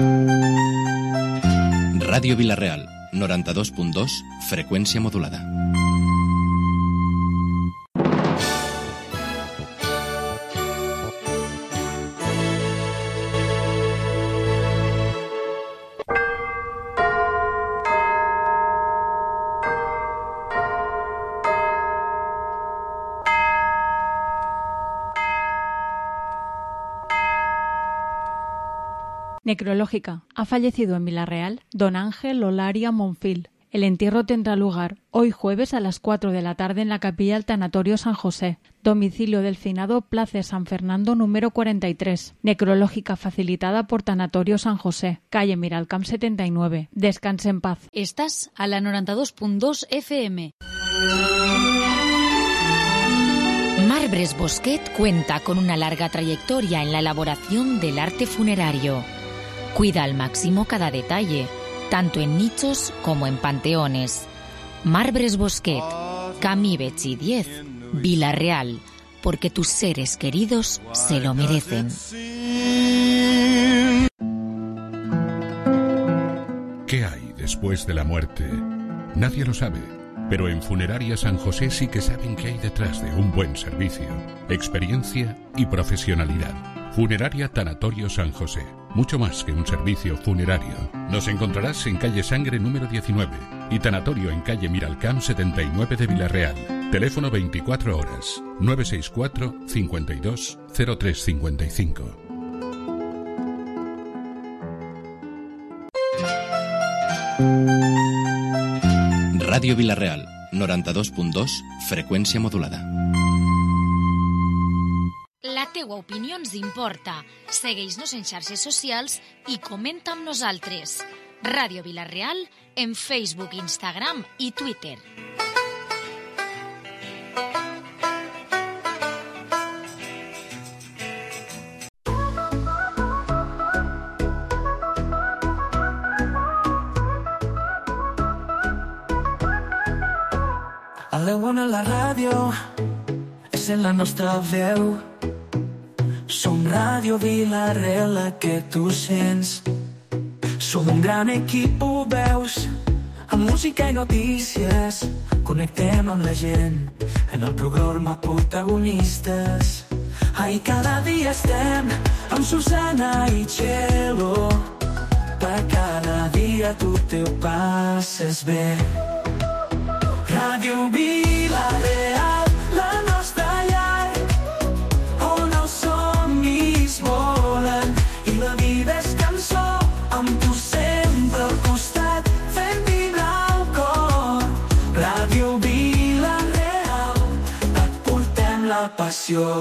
Ràdio Vila-real, 92.2, freqüència modulada. Necrológica. Ha fallecido en Vila-real don Ángel Olaria Monfil. El entierro tendrá lugar hoy jueves a las 4 de la tarde en la capilla del Tanatorio San José, domicilio del finado Place San Fernando número 43. Necrológica facilitada por Tanatorio San José, calle Miralcamp 79. Descanse en paz. Estás a la 92.2 FM. Marbres Bosquet cuenta con una larga trayectoria en la elaboración del arte funerario. Cuida al máximo cada detalle, tanto en nichos como en panteones. Marbres Bosquet, Camí Betxí 10, Vila-real, porque tus seres queridos se lo merecen. ¿Qué hay después de la muerte? Nadie lo sabe, pero en Funeraria San José sí que saben qué hay detrás de un buen servicio, experiencia y profesionalidad. Funeraria Tanatorio San José. Mucho más que un servicio funerario. Nos encontrarás en calle Sangre número 19 y Tanatorio en calle Miralcamp 79 de Vila-real. Teléfono 24 horas 964 52 0355. Ràdio Vila-real, 92.2, freqüència modulada. La teua opinió ens importa. Segueix-nos en xarxes socials i comenta amb nosaltres. Ràdio Vila-real en Facebook, Instagram i Twitter. A l'Eona la ràdio és en la nostra veu. Som Ràdio Vila-real, la que tu sents. Som un gran equip, ho veus, amb música i notícies. Connectem amb la gent en el programa Protagonistes. Ai, cada dia estem amb Susana i Txelo. Per cada dia tu te ho passes bé. Ràdio Vila-real, la nostra llar, on els somnis volen i la vida és cançó, amb tu sempre al costat, fent vibrar el cor. Ràdio Vila-real, et portem la passió.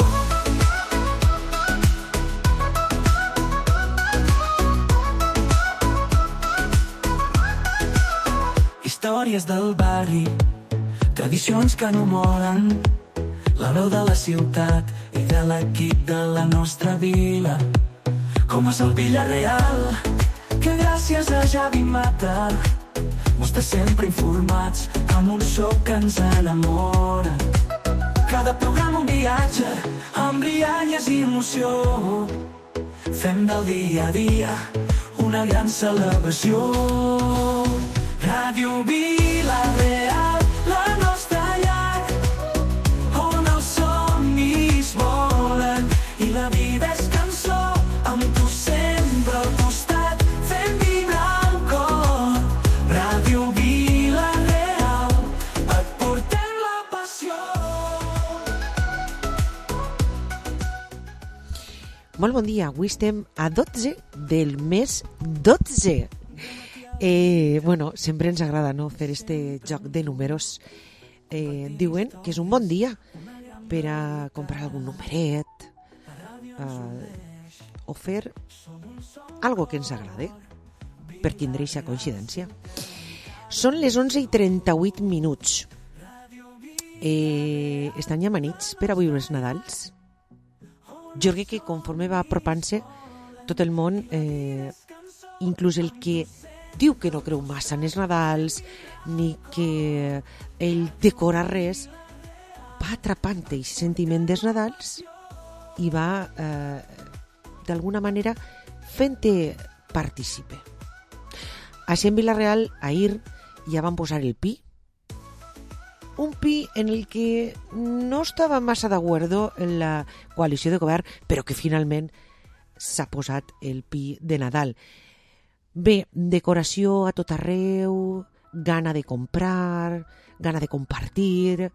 Històries del barri, tradicions que no moren, la veu de la ciutat i de l'equip de la nostra vila. Com és el Vila-real, que gràcies a Javi Mata mos té sempre informats amb un so que ens enamora. Cada programa un viatge amb rialles i emoció. Fem del dia a dia una gran celebració. Ràdio Vila-real, la nostra llar, on els somnis volen i la vida és cançó, amb tu sempre al costat, fent vibrar el cor. Ràdio Vila-real, et portem la passió. Molt bon dia, avui estem a 12 del mes 12. Bueno, sempre ens agrada, no?, fer este joc de números. Diuen que és un bon dia per a comprar algun numeret o fer algo que ens agrade per tindre aquesta coincidència. Són les 11:38 minuts. Estan ja amanits per avui els Nadals. Jo crec que conforme va apropant-se tot el món, inclús el que diu que no creu massa en els Nadals ni que ell decora res, va atrapant aquest sentiment dels Nadals i va d'alguna manera fent-te participe. Així en Vila-real, ahir ja van posar el pi. Un pi en el que no estava massa d'acuerdo en la coalició de govern, però que finalment s'ha posat el pi de Nadal. Bé, decoració a tot arreu, gana de comprar, gana de compartir.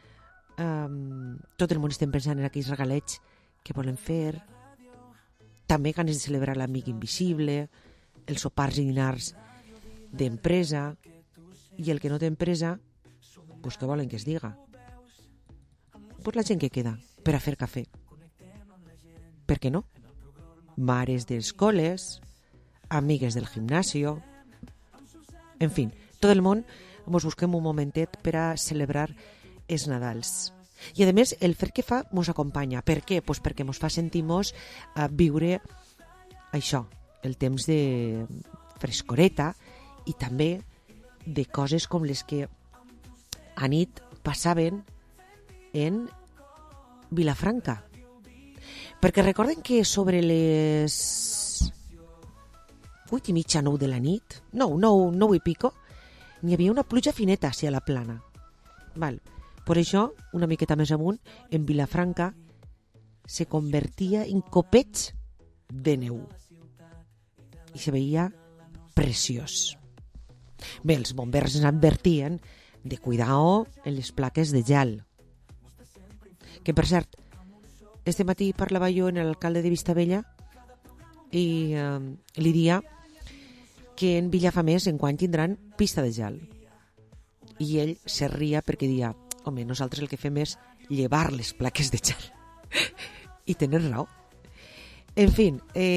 Tot el món estem pensant en aquells regalets que volen fer. També ganes de celebrar l'amic invisible, els sopars i dinars d'empresa, i el que no té empresa, pues què volen que es diga? Pues la gent que queda per a fer cafè. Per què no? Mares d'escoles, amigues del gimnasio, en fi, tot el món mos busquem un momentet per a celebrar els Nadals. I a més el fred que fa mos acompanya. Per què? Pues perquè mos fa sentir-nos a viure això, el temps de frescoreta i també de coses com les que a nit passaven en Vilafranca. Perquè recorden que sobre les 8:30, 9 de la nit, 9 i pico, n'hi havia una pluja fineta hacia la plana. Val. Per això, una miqueta més amunt, en Vilafranca se convertia en copets de neu. I se veia preciós. Bé, els bombers ens advertien de cuidao en les plaques de gel. Que, per cert, este matí parlava jo en l'alcalde de Vistabella i li dia que en Villafamés enguany tindran pista de gel. I ell se ria perquè dia, home, nosaltres el que fem és llevar les plaques de gel. I tenen raó. En fi,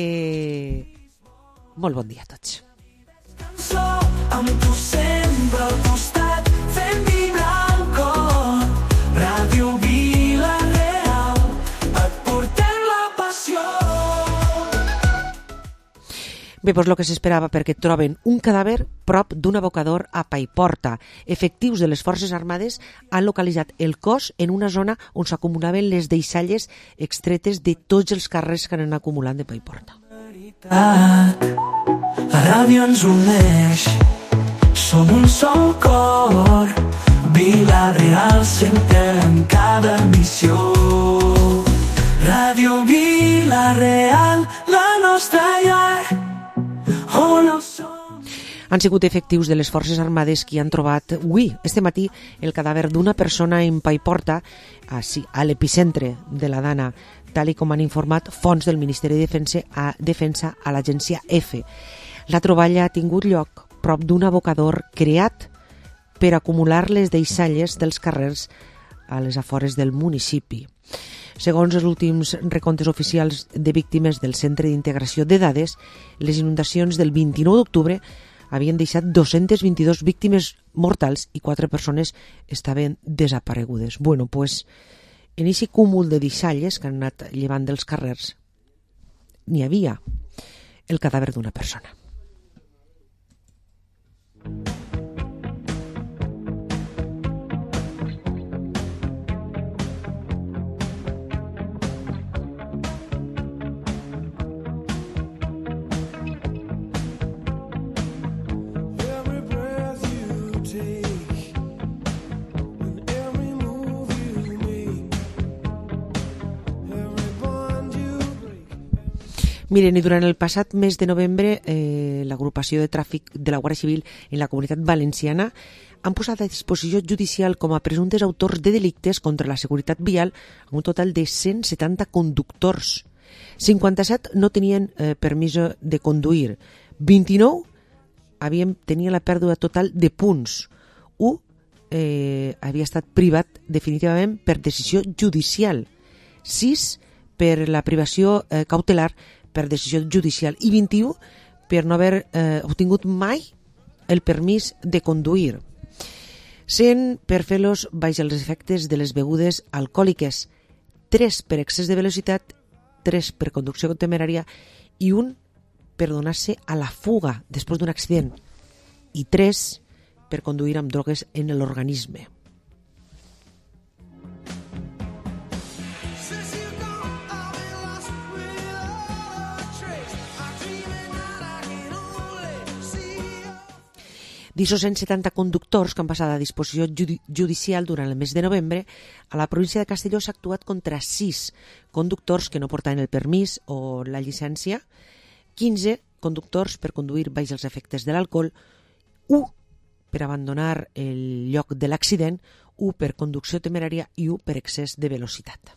molt bon dia a tots. Amb tu sempre al costat, fent vibrar el cor. Ràdio Vila-real, et portem la passió. Bé, doncs el que s'esperava, perquè troben un cadàver prop d'un abocador a Paiporta. Efectius de les Forces Armades han localitzat el cos en una zona on s'acumulaven les deixalles extretes de tots els carrers que han anat acumulant de Paiporta. La ràdio ens uneix, som un sol cor. Vila-real sentem cada missió. Ràdio Vila-real, la nostra llar. Han sigut efectius de les Forces Armades qui han trobat avui, este matí, el cadàver d'una persona en Paiporta, a l'epicentre de la Dana, tal com han informat fonts del Ministeri de Defensa a l'agència EFE. La troballa ha tingut lloc prop d'un abocador creat per acumular les deixalles dels carrers a les afores del municipi. Segons els últims recomptes oficials de víctimes del Centre d'Integració de Dades, les inundacions del 29 d'octubre havien deixat 222 víctimes mortals i 4 persones estaven desaparegudes. Bueno, pues, en aquest cúmul de deixalles que han anat llevant dels carrers n'hi havia el cadàver d'una persona. Miren, i durant el passat mes de novembre, l'agrupació de tràfic de la Guàrdia Civil en la Comunitat Valenciana han posat a disposició judicial com a presumptes autors de delictes contra la seguretat vial un total de 170 conductors. 57 no tenien permís de conduir. 29 tenien la pèrdua total de punts. 1 havia estat privat definitivament per decisió judicial. 6 per la privació cautelar per decisió judicial i 21 per no haver obtingut mai el permís de conduir. 100 per fer-los baix els efectes de les begudes alcohòliques, 3 per excés de velocitat, 3 per conducció temerària i 1 per donar-se a la fuga després d'un accident i 3 per conduir amb drogues en l'organisme. 170 conductors que han passat a disposició judicial durant el mes de novembre. A la província de Castelló s'ha actuat contra 6 conductors que no portaven el permís o la llicència, 15 conductors per conduir baix els efectes de l'alcohol, 1 per abandonar el lloc de l'accident, 1 per conducció temerària i 1 per excés de velocitat.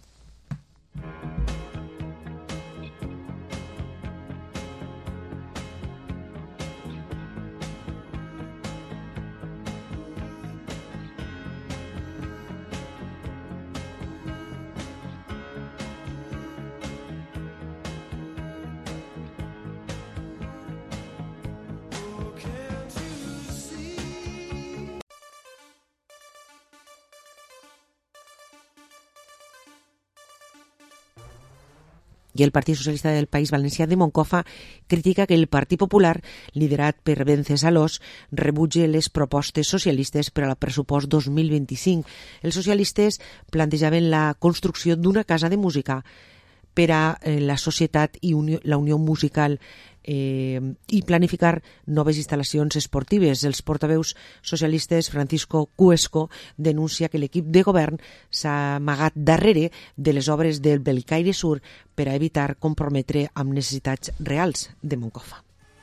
I el Partit Socialista del País Valencià de Moncofa critica que el Partit Popular, liderat per Vencesalós, rebutge les propostes socialistes per al pressupost 2025. Els socialistes plantejaven la construcció d'una casa de música per a la societat i la unió musical i planificar noves instal·lacions esportives. Els portaveus socialistes Francisco Cuesco denuncia que l'equip de govern s'ha amagat darrere de les obres del Bellcaire Sur per a evitar comprometre amb necessitats reals de Moncofa.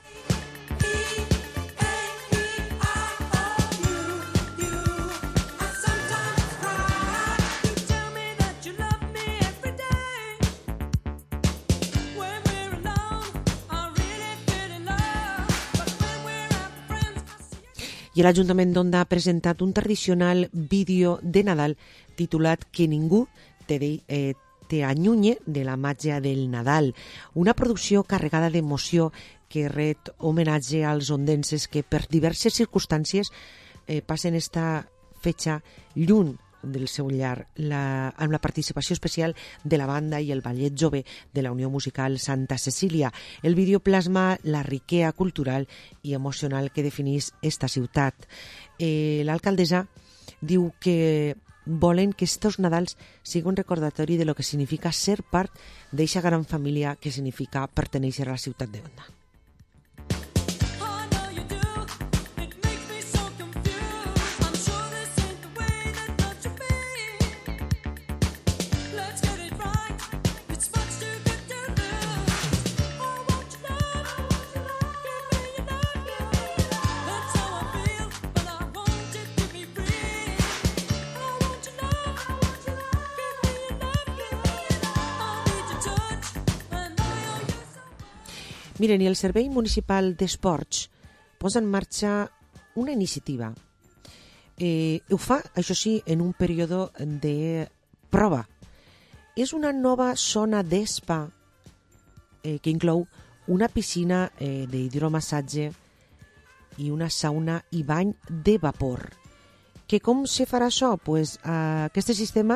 I l'Ajuntament d'Onda ha presentat un tradicional vídeo de Nadal titulat Que ningú te allunye de la màgia del Nadal, una producció carregada d'emoció que ret homenatge als ondenses que per diverses circumstàncies passen esta fetge lluny del seu llar, amb la participació especial de la banda i el ballet jove de la Unió Musical Santa Cecília. El vídeo plasma la riquesa cultural i emocional que defineix esta ciutat. L'alcaldessa diu que volen que estos Nadals siguin un recordatori de lo que significa ser part d'eixa gran família que significa pertenèixer a la ciutat d'Onda. Miren, i el Servei Municipal d'Esports posa en marxa una iniciativa. Ho fa, això sí, en un període de prova. És una nova zona d'espa que inclou una piscina d'hidromassatge i una sauna i bany de vapor. Que com se farà això? Pues, aquest sistema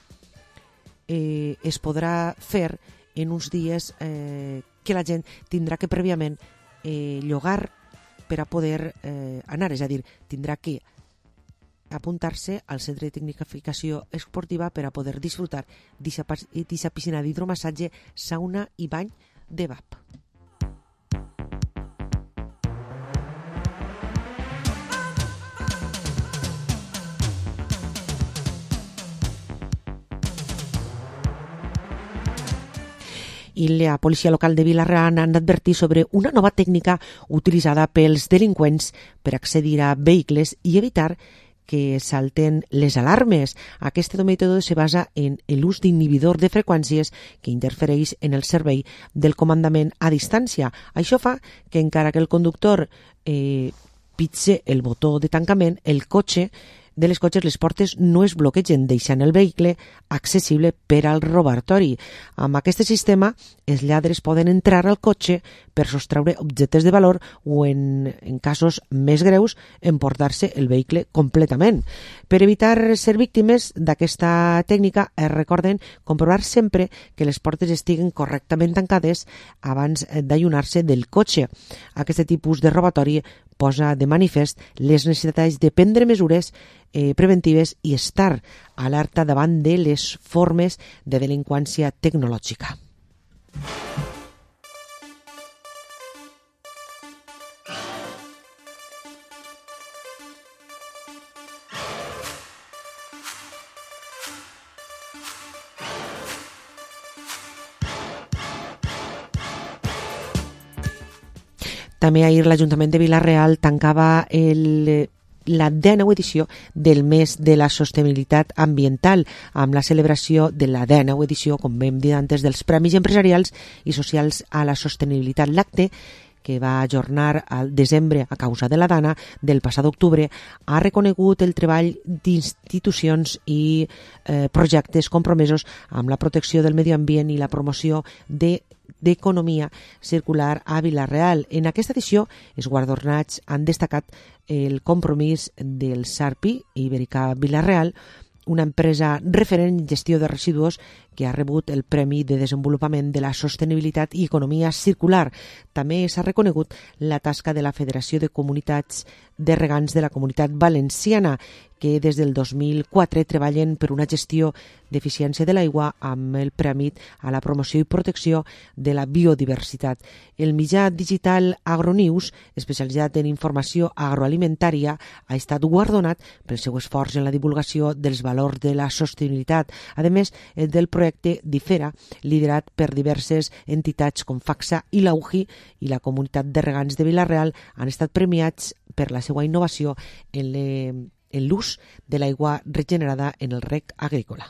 es podrà fer en uns dies que la gent tindrà que prèviament llogar per a poder anar, és a dir, tindrà que apuntar-se al centre de tecnificació esportiva per a poder disfrutar d'aquesta piscina d'hidromassatge, sauna i bany de vap. I la policia local de Vila-real han advertit sobre una nova tècnica utilitzada pels delinqüents per accedir a vehicles i evitar que salten les alarmes. Aquest mètode se basa en l'ús d'inhibidor de freqüències que interfereix en el servei del comandament a distància. Això fa que encara que el conductor pitxe el botó de tancament, el cotxe de les cotxes, les portes no es bloquegen, deixant el vehicle accessible per al robatori. Amb aquest sistema, els lladres poden entrar al cotxe per sostreure objectes de valor o, en casos més greus, emportar-se el vehicle completament. Per evitar ser víctimes d'aquesta tècnica, recorden comprovar sempre que les portes estiguen correctament tancades abans d'allunyar-se del cotxe. Aquest tipus de robatori posa de manifest les necessitats de prendre mesures preventives i estar alerta davant de les formes de delinqüència tecnològica. També ahir l'Ajuntament de Vila-real tancava la 19ª edició del mes de la sostenibilitat ambiental amb la celebració de la 19ª edició, com hem dit antes, dels Premis Empresarials i Socials a la Sostenibilitat. L'acte, que va ajornar al desembre a causa de la Dana del passat octubre, ha reconegut el treball d'institucions i projectes compromesos amb la protecció del medi ambient i la promoció d'economia circular a Vila-real. En aquesta edició, els guardonats han destacat el compromís del SARPI Ibèrica Vila-real, una empresa referent en gestió de residus que ha rebut el Premi de Desenvolupament de la Sostenibilitat i Economia Circular. També s'ha reconegut la tasca de la Federació de Comunitats de Regants de la Comunitat Valenciana, que des del 2004 treballen per una gestió d'eficiència de l'aigua amb el Premi a la promoció i protecció de la biodiversitat. El mitjà digital Agronews, especialitzat en informació agroalimentària, ha estat guardonat pel seu esforç en la divulgació dels valors de la sostenibilitat. A més, del projecte Difera, liderat per diverses entitats com FACSA i la UJI i la Comunitat de Regants de Vila-real, han estat premiats per la seva innovació en l'ús de l'aigua regenerada en el reg agrícola.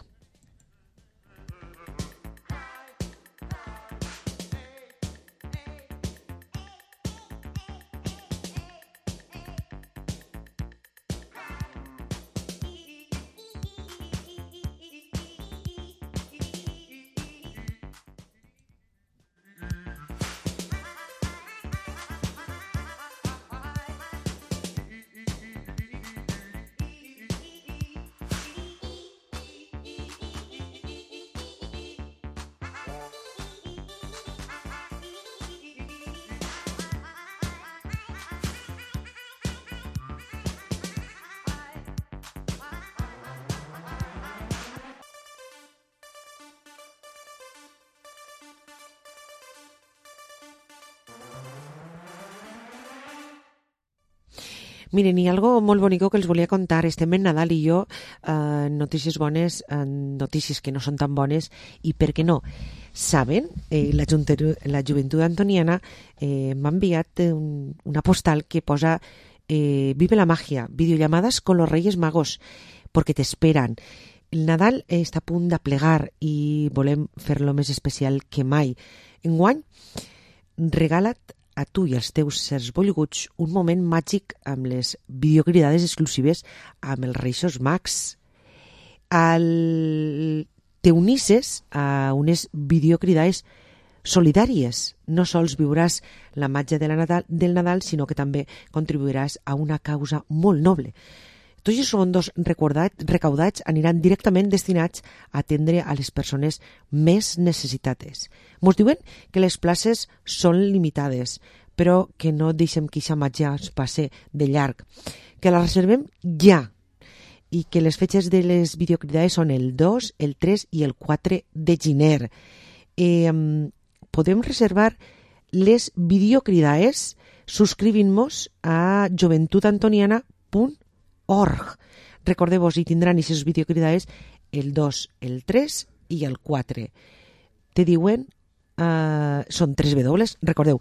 Miren, hi ha algo molt bonico que els volia contar. Estem en Nadal i jo, notícies bones, notícies que no són tan bones, i per què no? Saben, la Joventut Antoniana m'ha enviat una postal que posa Vive la magia, videollamadas con los Reyes Magos, porque te esperan. El Nadal està a punt de plegar i volem fer-lo més especial que mai. Enguany, regala't a tu i als teus sers volguts un moment màgic amb les videocridades exclusives amb els Reis Mags. T'unisses a unes videocridades solidàries. No sols viuràs la màgia del Nadal, sinó que també contribuiràs a una causa molt noble. Tots els fondos recaudats aniran directament destinats a atendre a les persones més necessitades. Ens diuen que les places són limitades, però que no deixem que aquesta màgia es passi de llarg, que la reservem ja, i que les fetges de les videocridades són el 2, el 3 i el 4 de gener. Podem reservar les videocridades subscrivint-nos a joventutantoniana.org. Recordeu-vos, hi tindran aquestes videocridades el 2, el 3 i el 4. Te diuen, són 3 W, recordeu,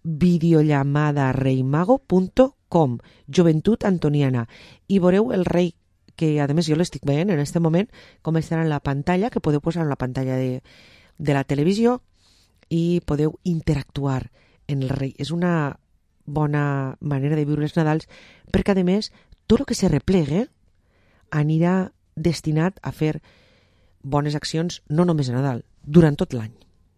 videollamadareimago.com, Joventut Antoniana, i veureu el rei, que a més jo l'estic veient en aquest moment, com estarà en la pantalla, que podeu posar en la pantalla de la televisió i podeu interactuar en el rei. És una bona manera de viure els Nadals, perquè a més tot el que se replegue anirà destinat a fer bones accions, no només a Nadal, durant tot l'any.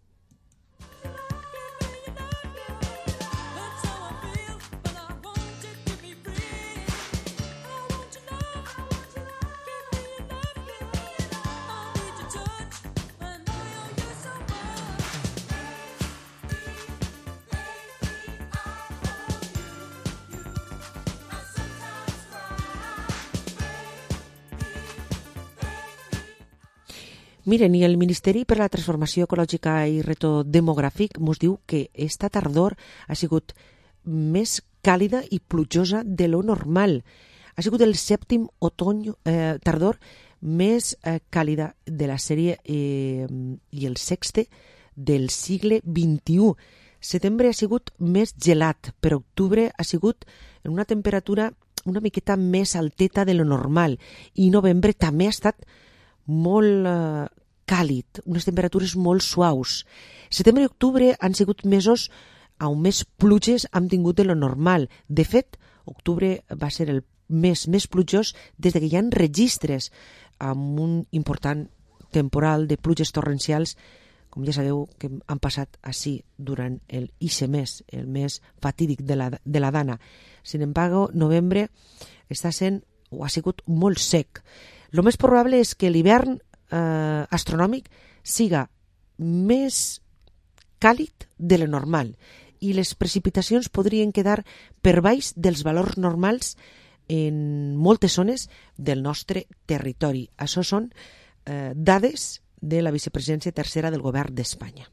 Miren, i el Ministeri per a la Transformació Ecològica i Reto Demogràfic ens diu que esta tardor ha sigut més càlida i plujosa de lo normal. Ha sigut el 7è tardor més càlida de la sèrie i el 6è del segle XXI. Setembre ha sigut més gelat, però octubre ha sigut en una temperatura una miqueta més alteta de lo normal i novembre també ha estat molt càlid, unes temperatures molt suaus. Setembre i octubre han sigut mesos on més pluges hem tingut de lo normal. De fet, octubre va ser el mes més plujós des que hi ha registres amb un important temporal de pluges torrencials, com ja sabeu que han passat així durant ixe mes, el mes fatídic de la Dana. Sin embargo, novembre està sent o ha sigut molt sec. Lo més probable és que l'hivern astronòmic siga més càlid de lo normal i les precipitacions podrien quedar per baix dels valors normals en moltes zones del nostre territori. Això són dades de la vicepresidència tercera del govern d'Espanya.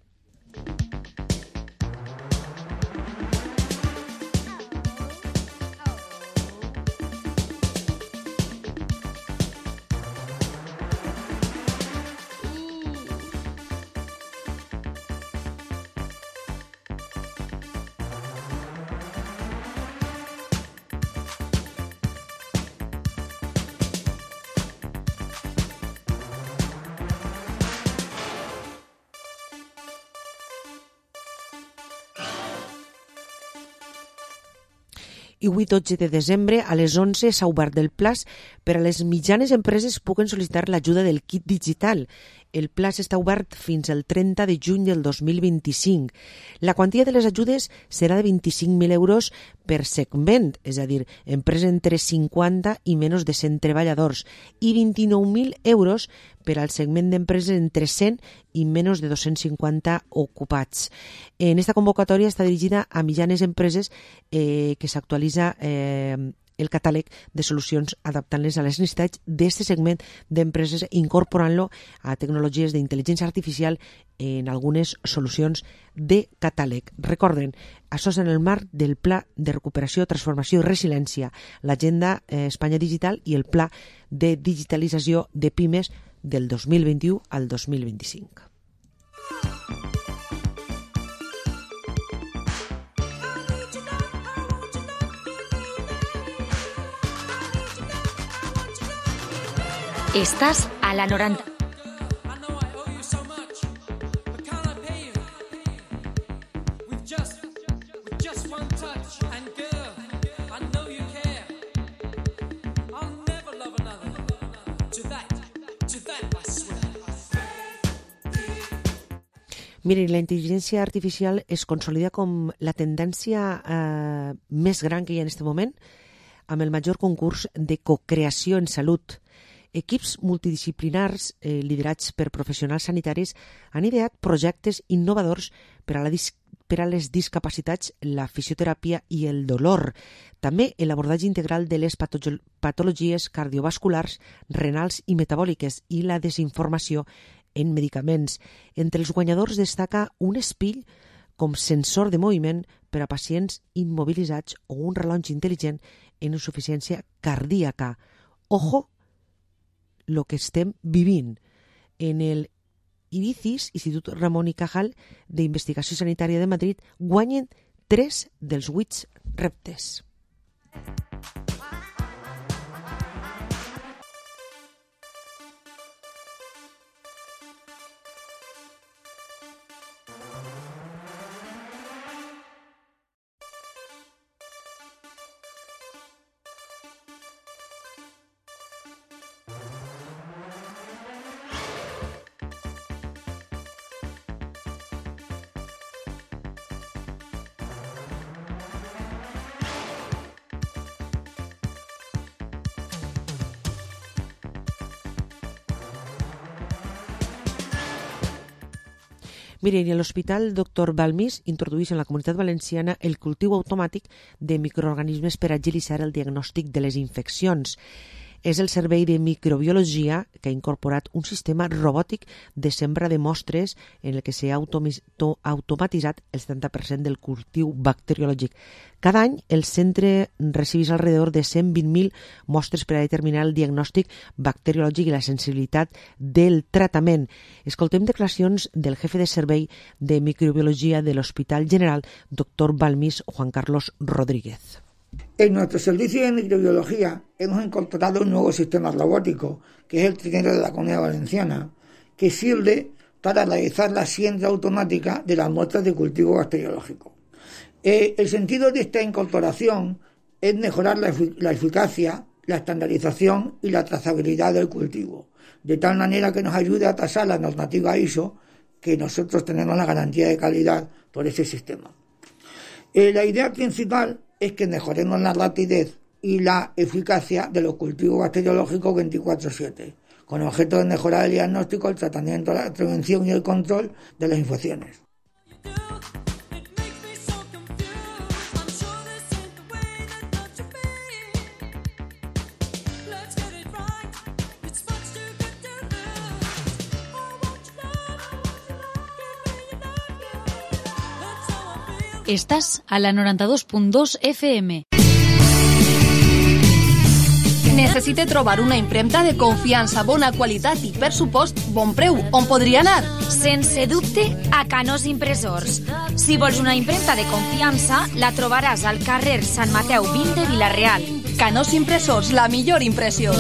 I avui, 12 de desembre, a les 11 s'ha obert el plaç per a les mitjanes empreses puguen sol·licitar l'ajuda del kit digital. El plaç està obert fins al 30 de juny del 2025. La quantia de les ajudes serà de 25.000 euros per segment, és a dir, empresa entre 50 i menys de 100 treballadors, i 29.000 euros per al segment d'empreses entre 100 i menys de 250 ocupats. En esta convocatòria està dirigida a mitjanes empreses que s'actualitza el catàleg de solucions adaptant-les a les necessitats d'aquest segment d'empreses, incorporant-lo a tecnologies d'intel·ligència artificial en algunes solucions de catàleg. Recorden, això és en el marc del Pla de Recuperació, Transformació i Resiliència, l'Agenda Espanya Digital i el Pla de Digitalització de Pimes del 2021 al 2025. Estás a la 90. Miren, la intel·ligència artificial es consolida com la tendència més gran que hi ha en aquest moment, amb el major concurs de cocreació en salut. Equips multidisciplinars liderats per professionals sanitaris han ideat projectes innovadors per a les discapacitats, la fisioteràpia i el dolor. També l'abordatge integral de les patologies cardiovasculars, renals i metabòliques i la desinformació en medicaments. Entre els guanyadors destaca un espill com sensor de moviment per a pacients immobilitzats o un rellotge intel·ligent en insuficiència cardíaca. Ojo lo que estem vivint. En el IBICIS, Institut Ramon y Cajal d'Investigació Sanitària de Madrid, guanyen 3 dels 8 reptes. Miren, i a l'Hospital Dr. Balmis introdueix en la Comunitat Valenciana el cultiu automàtic de microorganismes per agilitzar el diagnòstic de les infeccions. és el Servei de Microbiologia, que ha incorporat un sistema robòtic de sembra de mostres en el que s'ha automatitzat el 70% del cultiu bacteriològic. Cada any el centre recibeix alrededor de 120.000 mostres per a determinar el diagnòstic bacteriològic i la sensibilitat del tractament. Escoltem declaracions del jefe de servei de microbiologia de l'Hospital General, doctor Balmis Juan Carlos Rodríguez. En nuestro servicio de microbiología hemos incorporado un nuevo sistema robótico, que es el trinero de la Comunidad Valenciana, que sirve para realizar la siembra automática de las muestras de cultivo bacteriológico. El sentido de esta incorporación es mejorar la eficacia, la estandarización y la trazabilidad del cultivo, de tal manera que nos ayude a tasar la normativa ISO, que nosotros tenemos la garantía de calidad por ese sistema. La idea principal es que mejoremos la rapidez y la eficacia de los cultivos bacteriológicos 24/7, con objeto de mejorar el diagnóstico, el tratamiento, la prevención y el control de las infecciones. Estàs a la 92.2 FM. Necessite trobar una impremta de confiança, bona qualitat i, per supost, bon preu. On podria anar? Sense dubte, a Canós Impressors. Si vols una impremta de confiança, la trobaràs al carrer Sant Mateu 20 de Vila-real. Canós Impressors, la millor impressió.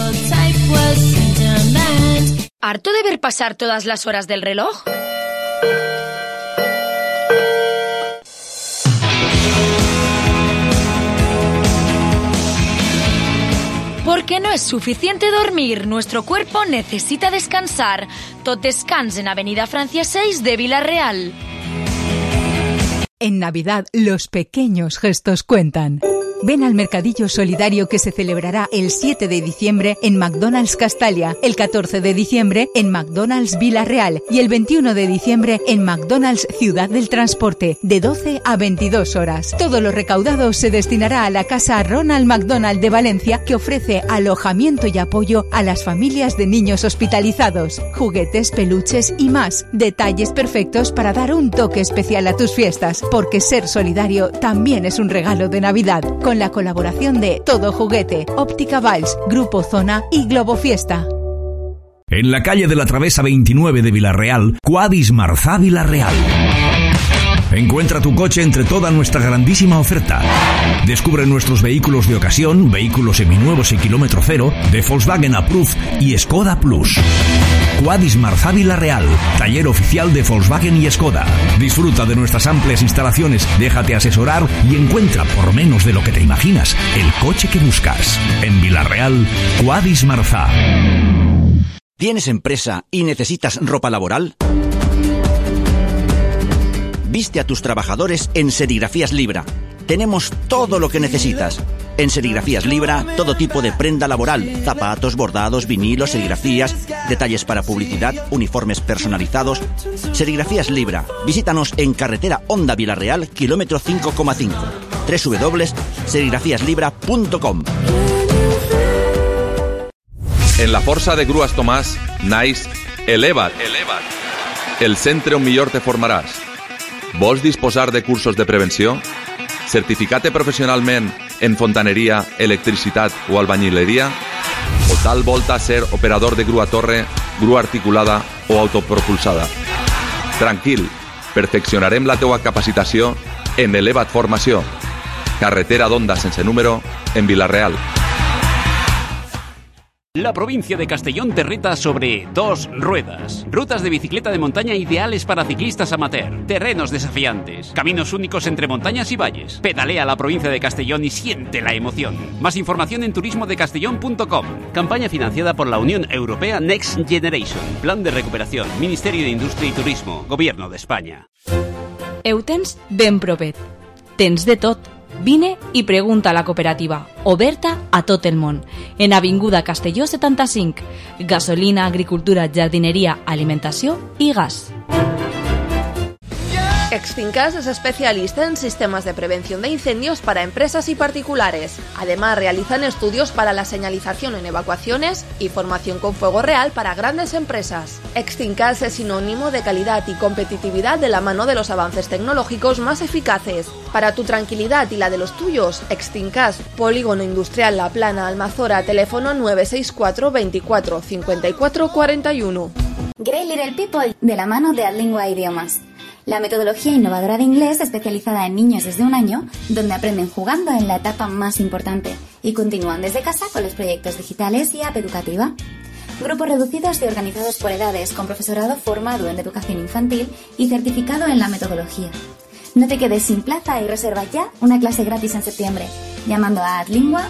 ¿Harto de ver pasar todas las horas del reloj? Porque no es suficiente dormir, nuestro cuerpo necesita descansar. Tot descans en Avenida Francia 6 de Vila-real. En Navidad, los pequeños gestos cuentan. Ven al mercadillo solidario que se celebrará el 7 de diciembre en McDonald's Castalia, el 14 de diciembre en McDonald's Vila-real y el 21 de diciembre en McDonald's Ciudad del Transporte, de 12 a 22 horas. Todo lo recaudado se destinará a la Casa Ronald McDonald de Valencia, que ofrece alojamiento y apoyo a las familias de niños hospitalizados, juguetes, peluches y más. Detalles perfectos para dar un toque especial a tus fiestas, porque ser solidario también es un regalo de Navidad. Con la colaboración de Todo Juguete, Óptica Valls, Grupo Zona y Globo Fiesta. En la calle de la Travesa 29 de Vila-real, Quadis Marzà Vila-real. Encuentra tu coche entre toda nuestra grandísima oferta. Descubre nuestros vehículos de ocasión, vehículos seminuevos y kilómetro cero, de Volkswagen Approved y Skoda Plus. Quadis Marzà Vila-real, taller oficial de Volkswagen y Skoda. Disfruta de nuestras amplias instalaciones, déjate asesorar y encuentra, por menos de lo que te imaginas, el coche que buscas. En Vila-real, Quadis Marzà. ¿Tienes empresa y necesitas ropa laboral? Viste a tus trabajadores en Serigrafías Libra. Tenemos todo lo que necesitas. En Serigrafías Libra, todo tipo de prenda laboral, zapatos, bordados, vinilos, serigrafías, detalles para publicidad, uniformes personalizados. Serigrafías Libra. Visítanos en carretera Honda Vila-real, kilómetro 5,5. www.serigrafiaslibra.com. En la Força de Grues Tomàs, naix Eleva't. El centre on millor te formaràs. Vols disposar de cursos de prevenció? Certificar-te professionalment en fontaneria, electricitat o albañileria? O tal volta ser operador de grua torre, grua articulada o autopropulsada? Tranquil, perfeccionarem la teua capacitació en Eleva't Formació. Carretera d'Onda sense número, en Vila-real. La provincia de Castellón te reta sobre 2 ruedas. Rutas de bicicleta de montaña ideales para ciclistas amateur. Terrenos desafiantes. Caminos únicos entre montañas y valles. Pedalea la provincia de Castellón y siente la emoción. Más información en turismodecastellón.com. Campaña financiada por la Unión Europea Next Generation. Plan de recuperación. Ministerio de Industria y Turismo. Gobierno de España. Ho tens ben propet. Tens de tot. Vine i pregunta a la cooperativa, oberta a tot el món, en Avinguda Castelló 75, gasolina, agricultura, jardineria, alimentació i gas. Extincas es especialista en sistemas de prevención de incendios para empresas y particulares. Además, realizan estudios para la señalización en evacuaciones y formación con fuego real para grandes empresas. Extincas es sinónimo de calidad y competitividad de la mano de los avances tecnológicos más eficaces. Para tu tranquilidad y la de los tuyos, Extincas, Polígono Industrial La Plana, Almazora, teléfono 964 24 54 41. Great Little People, de la mano de Adlingua Idiomas. La metodología innovadora de inglés especializada en niños desde 1 año, donde aprenden jugando en la etapa más importante y continúan desde casa con los proyectos digitales y app educativa. Grupos reducidos y organizados por edades, con profesorado formado en educación infantil y certificado en la metodología. No te quedes sin plaza y reserva ya una clase gratis en septiembre, llamando a Adlingua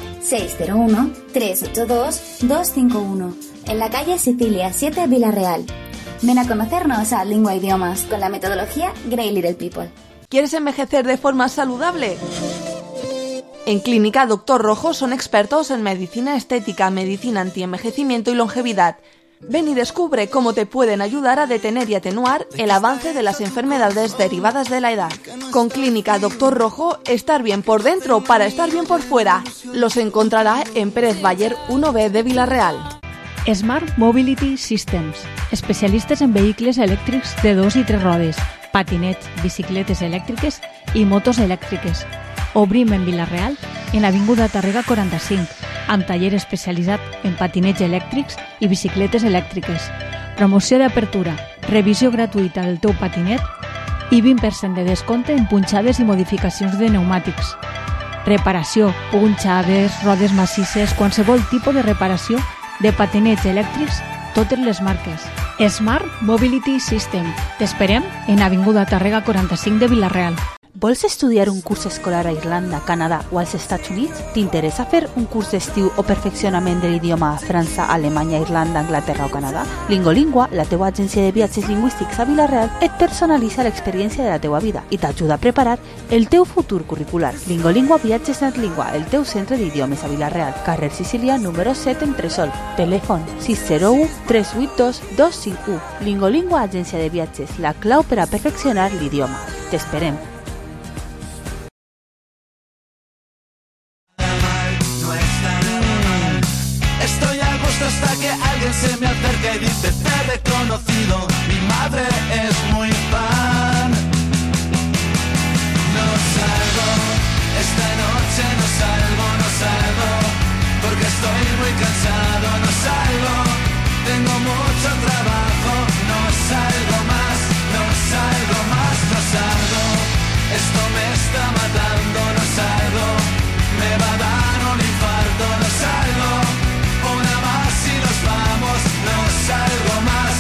601-382-251, en la calle Sicilia 7, Villarreal. Ven a conocernos a Adlingua Idiomas con la metodología Great Little People. ¿Quieres envejecer de forma saludable? En Clínica Doctor Rojo son expertos en medicina estética, medicina antienvejecimiento y longevidad. Ven y descubre cómo te pueden ayudar a detener y atenuar el avance de las enfermedades derivadas de la edad. Con Clínica Doctor Rojo, estar bien por dentro para estar bien por fuera. Los encontrará en Pérez Baller 1B de Villarreal. Smart Mobility Systems, especialistes en vehicles elèctrics de 2 i 3 rodes, patinets, bicicletes elèctriques i motos elèctriques. Obrim en Vila-real, en Avinguda Tàrrega 45, amb taller especialitzat en patinets elèctrics i bicicletes elèctriques. Promoció d'apertura, revisió gratuïta del teu patinet i 20% de descompte en punxades i modificacions de pneumàtics. Reparació, punxades, rodes massisses, qualsevol tipus de reparació de patinets elèctrics, totes les marques. Smart Mobility System. T'esperem en Avinguda Tàrrega 45 de Vila-real. Vols estudiar un curs escolar a Irlanda, Canadà o als Estats Units? T'interessa fer un curs d'estiu o perfeccionament de l'idioma a França, Alemanya, Irlanda, Anglaterra o Canadà? Lingolingua, la teua agència de viatges lingüístics a Vila-real, et personalitza l'experiència de la teua vida i t'ajuda a preparar el teu futur curricular. Lingolingua Viatges Natlingua, el teu centre d'idiomes a Vila-real, carrer Sicília, número 7, Entresol. Telèfon 601 382 251. Lingolingua, agència de viatges, la clau per a perfeccionar l'idioma. T'esperem. Hasta que alguien se me acerca y dice te he reconocido, mi madre es muy fan. No salgo, esta noche no salgo, porque estoy muy cansado, no salgo, tengo mucho trabajo, no salgo más, no salgo, esto me está matando, no salgo, me va a dar un infarto, no salgo. Vamos, no salgo más.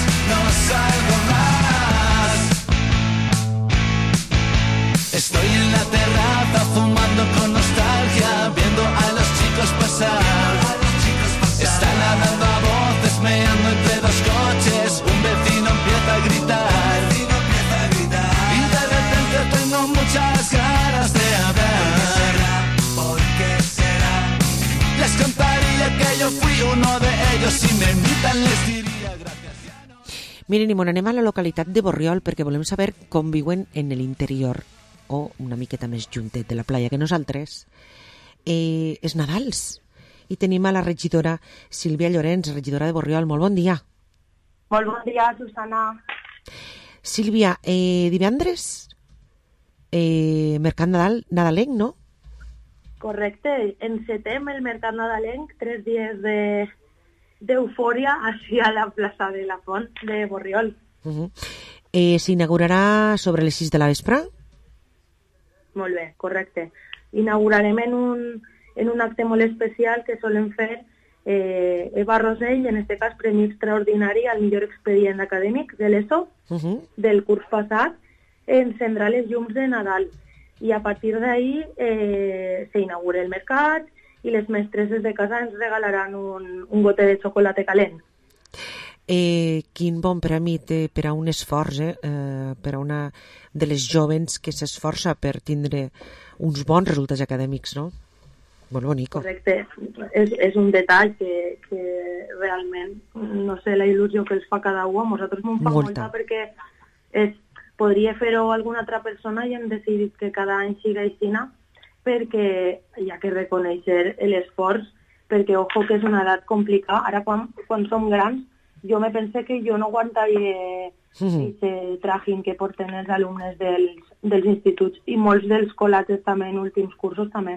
Estoy en la terraza fumando con nostalgia, viendo a los chicos pasar. Están hablando a voces, meando entre 2 coches. Un vecino empieza a gritar. Y de repente tengo muchas ganas de hablar. ¿Por qué será? Les contaría que yo fui uno de ellos. Si me invitan les diria gracias. Miren, i anem a la localitat de Borriol perquè volem saber com viuen en l'interior o una miqueta més juntet de la playa que nosaltres. És Nadals i tenim a la regidora Sílvia Llorenç, regidora de Borriol. Molt bon dia. Molt bon dia, Susana. Sílvia, divendres mercat nadalenc, no? Correcte, encetem el mercat nadalenc, 3 dies d'eufòria així a la plaça de la Font de Borriol. S'inaugurarà sobre les 6 de la vespre? Molt bé, correcte. Inaugurarem en un acte molt especial que solen fer Eva Rosell, en aquest cas Premi Extraordinari al millor expedient acadèmic de l'ESO del curs passat, encendrà les llums de Nadal. I a partir d'ahí s'inaugura el mercat i les mestresses de casa ens regalaran un gote de xocolata calent. Quin bon premi té per a un esforç, per a una de les jovens que s'esforça per tindre uns bons resultats acadèmics, no? Molt bonico. Correcte, és un detall que realment, no sé, la il·lusió que els fa cada un, a nosaltres m'ho fa molta perquè és podria fer-ho alguna altra persona i hem decidit que cada any siga aixina, perquè hi ha que reconèixer l'esforç, perquè ojo que és una edat complicada. Ara quan som grans jo me pense que jo no aguantaria aquest trajín que porten els alumnes dels instituts i molts dels col·lages també en últims cursos també.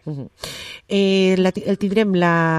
El tindrem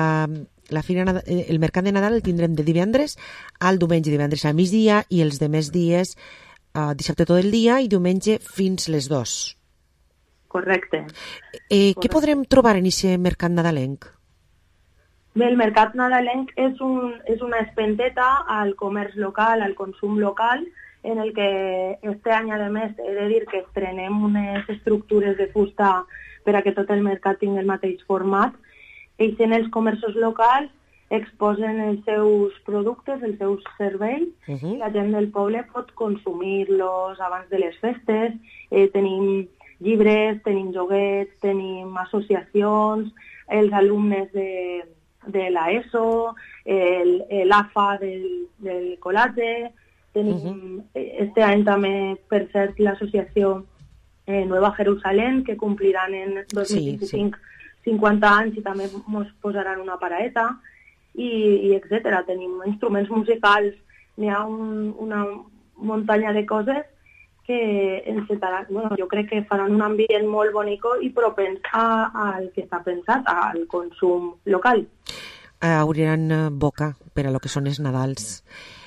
el mercat de Nadal el tindrem de divendres al diumenge, divendres a migdia i els demés dies dissabte tot el dia i diumenge fins les 2. Correcte. Què podrem trobar en aquest mercat nadalenc? Bé, el mercat nadalenc és una espenteta al comerç local, al consum local, en el que este any, a més, he de dir que estrenem unes estructures de fusta per a que tot el mercat tingui el mateix format. Ells en els comerços locals exposen els seus productes, els seus serveis, i la gent del poble pot consumir-los abans de les festes. Tenim llibres, tenim joguets, tenim associacions, els alumnes de l'ESO, l'AFA del col·latge, tenim este any també, per cert, l'associació Nueva Jerusalén, que compliran en 2025 50 anys i també ens posaran una paraeta, i etcètera. Tenim instruments musicals, n'hi ha una muntanya de coses que jo crec que faran un ambient molt bonic i propens al que està pensat, al consum local. Obriran boca per a lo que són els Nadals.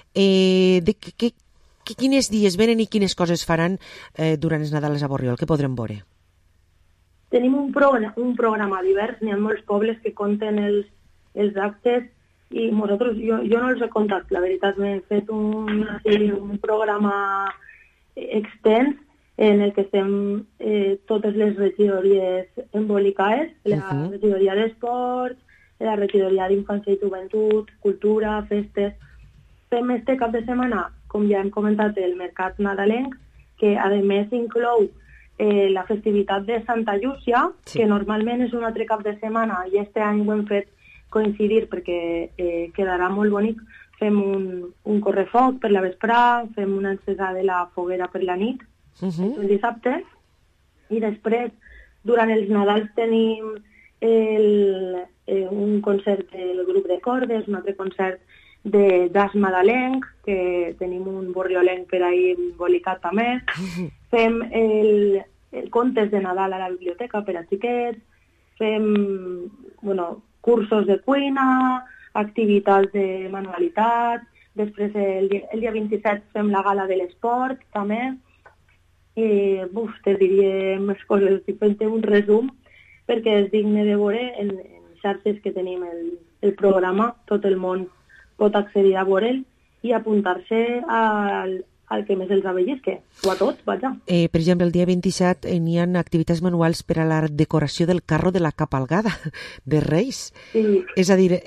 Quins dies venen i quines coses faran durant els Nadals a Borriol? Què podrem veure? Tenim un programa divers, n'hi ha molts pobles que compten els actes i nosaltres, jo no els he comptat, la veritat, m'he fet un programa extens en el que estem totes les regidories embolicades, la regidoria d'Esports, la regidoria d'Infància i Joventut, Cultura, Festes. Fem este cap de setmana, com ja hem comentat, el mercat nadalenc, que a més inclou la festivitat de Santa Llúcia, que normalment és un altre cap de setmana i este any ho hem fet coincidir perquè quedarà molt bonic. Fem un correfoc per la vesprà, fem una encesa de la foguera per la nit, el dissabte, i després, durant els Nadals, tenim un concert del grup de cordes, un altre concert de jazz nadalenc, que tenim un borriolenc per ahir embolicat també. Fem el contes de Nadal a la biblioteca per a xiquets, fem cursos de cuina, activitats de manualitat, després el dia 27 fem la gala de l'esport també, i te diria més coses, estic fent un resum perquè és digne de veure en xarxes que tenim el programa, tot el món pot accedir a veure'l i apuntar-se al que més els avellisque, o a tot, vaja. Per exemple, el dia 27 n'hi ha activitats manuals per a la decoració del carro de la capalgada de Reis. Sí. És a dir,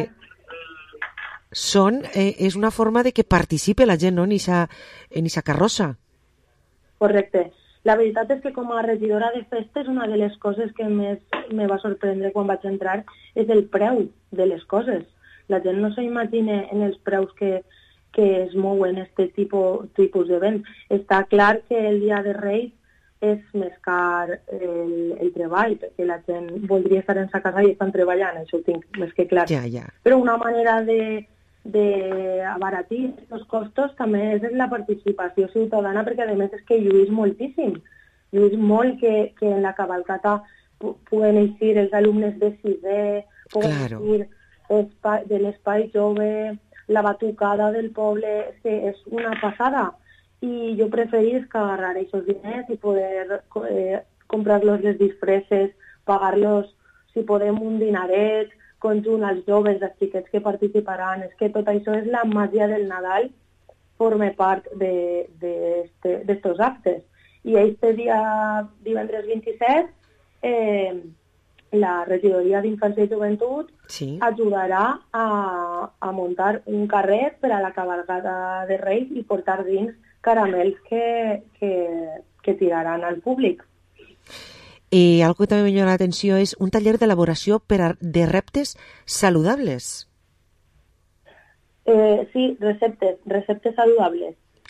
és una forma de que participe la gent, no?, en aquesta carrossa. Correcte. La veritat és que com a regidora de festes una de les coses que més me va sorprendre quan vaig entrar és el preu de les coses. La gent no s'imagina en els preus que es mouen aquest tipus d'events. Està clar que el dia de Reis és més car el treball, perquè la gent voldria estar en sa casa i estan treballant, això ho tinc més que clar. Ja. Però una manera d'abaratir els costos també és la participació ciutadana, perquè a més és que lluís moltíssim. Lluís molt que en la cavalcata puguen eixir els alumnes de sisè, puguen eixir de l'espai jove, la batucada del poble, és una passada. I jo preferís que agarrar aquests diners i poder comprar-los les disfresses, pagar-los, si podem, un dinaret, conjunt als joves, als xiquets que participaran. És que tot això és la màgia del Nadal, forma part d'estos actes. I este dia, divendres 27, la regidoria d'Infància i Joventut ajudarà a muntar un carret per a la cavalcada de Reis i portar dins caramels que tiraran al públic. Algo que també m'ha llamat l'atenció és un taller d'elaboració de reptes saludables. Sí, receptes saludables.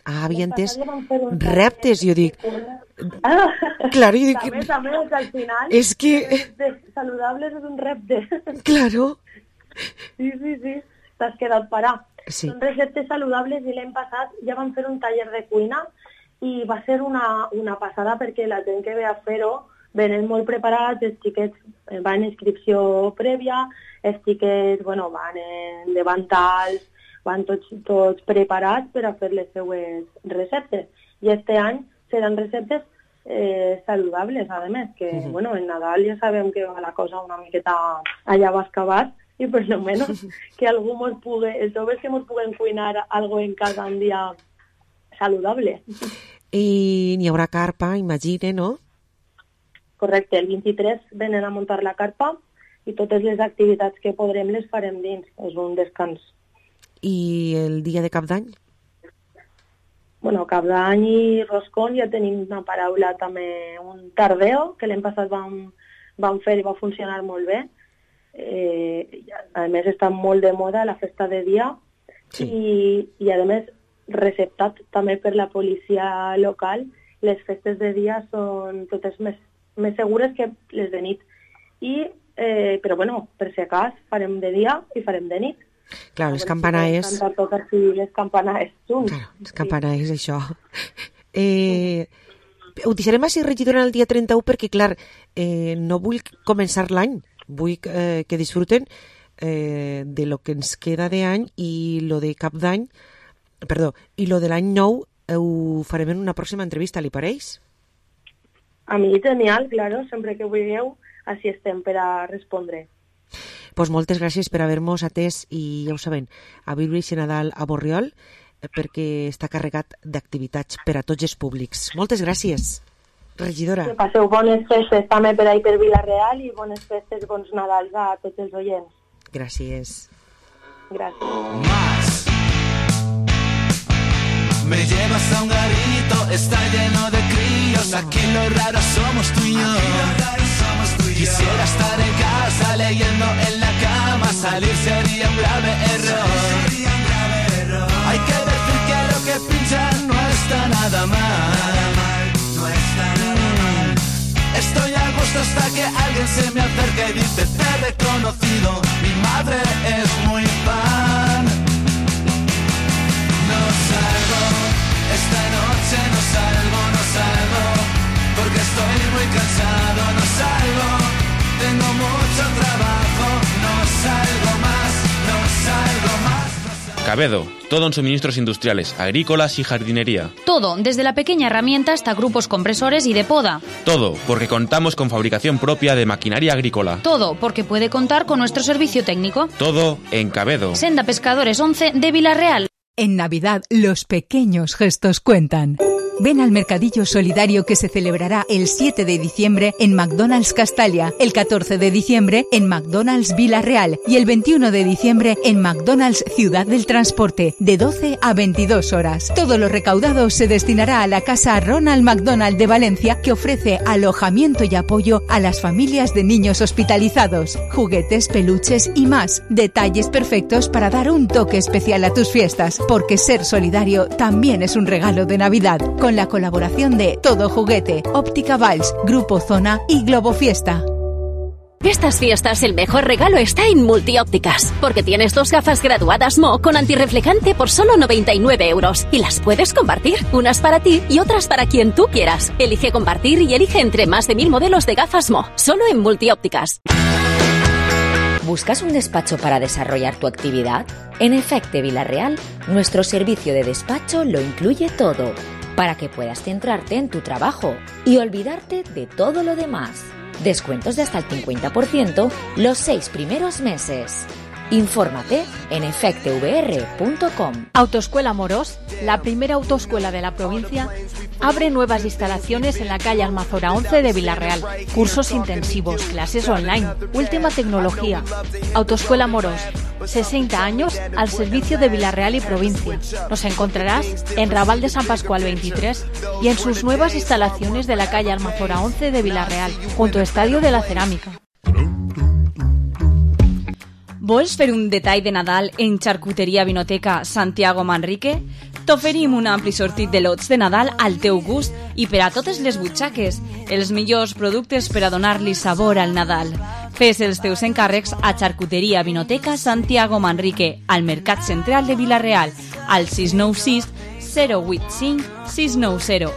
avientes reptes, jo dic. Claro, jo dic... També, al final, és que... saludables és un repte. Claro. Sí, t'has quedat parar. Sí. Són receptes saludables i l'any passat ja vam fer un taller de cuina i va ser una passada perquè la gent que ve a fer-ho venen molt preparats, els xiquets van en inscripció prèvia, els xiquets van en davantals, van tots preparats per a fer les seues receptes. I este any seran receptes saludables, a més, que en Nadal ja sabem que va la cosa una miqueta allà va excavar, i per lo menos que algú mos pugui, els joves que mos puguen cuinar algo en cada dia saludable. I n'hi haurà carpa, imagine, no? Correcte, el 23 venen a muntar la carpa i totes les activitats que podrem les farem dins, és un descans. I el dia de Cap d'Any? Bueno, Cap d'Any i roscón ja tenim una paraula també, un tardeo, que l'any passat vam fer i va funcionar molt bé. A més està molt de moda la festa de dia i a més receptat també per la policia local. Les festes de dia són totes més segures que les de nit. Però per si acas farem de dia i farem de nit. Clar, les campanaes... Les campanaes junts. Clar, les campanaes, això. Ho deixarem així, regidora, el dia 31 perquè, clar, no vull començar l'any. Vull que disfruten de lo que ens queda d'any i lo de Cap d'Any, i lo de l'any nou ho farem en una pròxima entrevista, li pareix? A mi genial, claro, sempre que vulgueu, així estem per a respondre. Pues moltes gràcies per haver-nos atès i, ja ho saben, a viure i Nadal a Borriol perquè està carregat d'activitats per a tots els públics. Moltes gràcies, regidora. Que passeu bones festes també per ahí per Vila-real i bones festes, bons Nadals a tots els oients. Gràcies. Gràcies. Me llevas a un garito, está lleno de críos. Aquí lo raro somos tú y yo. Quisiera estar en casa leyendo en la cama. Salir sería un grave error. Hay que decir que lo que pinchan no está nada mal. Estoy a gusto hasta que alguien se me acerca y dice: te he reconocido, mi madre es muy fan. No salgo, esta noche no salgo, porque estoy muy cansado, no salgo, tengo mucho trabajo, no salgo más. Cabedo, todo en suministros industriales, agrícolas y jardinería. Todo, desde la pequeña herramienta hasta grupos compresores y de poda. Todo, porque contamos con fabricación propia de maquinaria agrícola. Todo, porque puede contar con nuestro servicio técnico. Todo en Cabedo. Senda Pescadores 11 de Vila-real. En Navidad, los pequeños gestos cuentan. Ven al mercadillo solidario que se celebrará el 7 de diciembre en McDonald's Castalia, el 14 de diciembre en McDonald's Vila-real y el 21 de diciembre en McDonald's Ciudad del Transporte, de 12 a 22 horas. Todo lo recaudado se destinará a la Casa Ronald McDonald de Valencia, que ofrece alojamiento y apoyo a las familias de niños hospitalizados, juguetes, peluches y más. Detalles perfectos para dar un toque especial a tus fiestas, porque ser solidario también es un regalo de Navidad. Con la colaboración de Todo Juguete, Óptica Valls, Grupo Zona y Globo Fiesta. Estas fiestas el mejor regalo está en Multiópticas, porque tienes 2 gafas graduadas Mo con antirreflejante por solo 99 euros y las puedes compartir, unas para ti y otras para quien tú quieras. Elige compartir y elige entre más de 1000 modelos de gafas Mo, solo en Multiópticas. ¿Buscas un despacho para desarrollar tu actividad? En Efecte Vila-real, nuestro servicio de despacho lo incluye todo, para que puedas centrarte en tu trabajo y olvidarte de todo lo demás. Descuentos de hasta el 50% los 6 primeros meses. Infórmate en efectevr.com. Autoescuela Morós, la primera autoescuela de la provincia, abre nuevas instalaciones en la calle Almazora 11 de Vila-real. Cursos intensivos, clases online, última tecnología. Autoescuela Morós, 60 años al servicio de Vila-real y provincia. Nos encontrarás en Raval de San Pascual 23 y en sus nuevas instalaciones de la calle Almazora 11 de Vila-real, junto al Estadio de la Cerámica. Vols fer un detall de Nadal en Charcuteria Vinoteca Santiago Manrique? T'oferim un ampli sortit de lots de Nadal al teu gust i per a totes les butxaques, els millors productes per a donar-li sabor al Nadal. Fes els teus encàrrecs a Xarcuteria Vinoteca Santiago Manrique, al Mercat Central de Vila-real, al 696 085 690.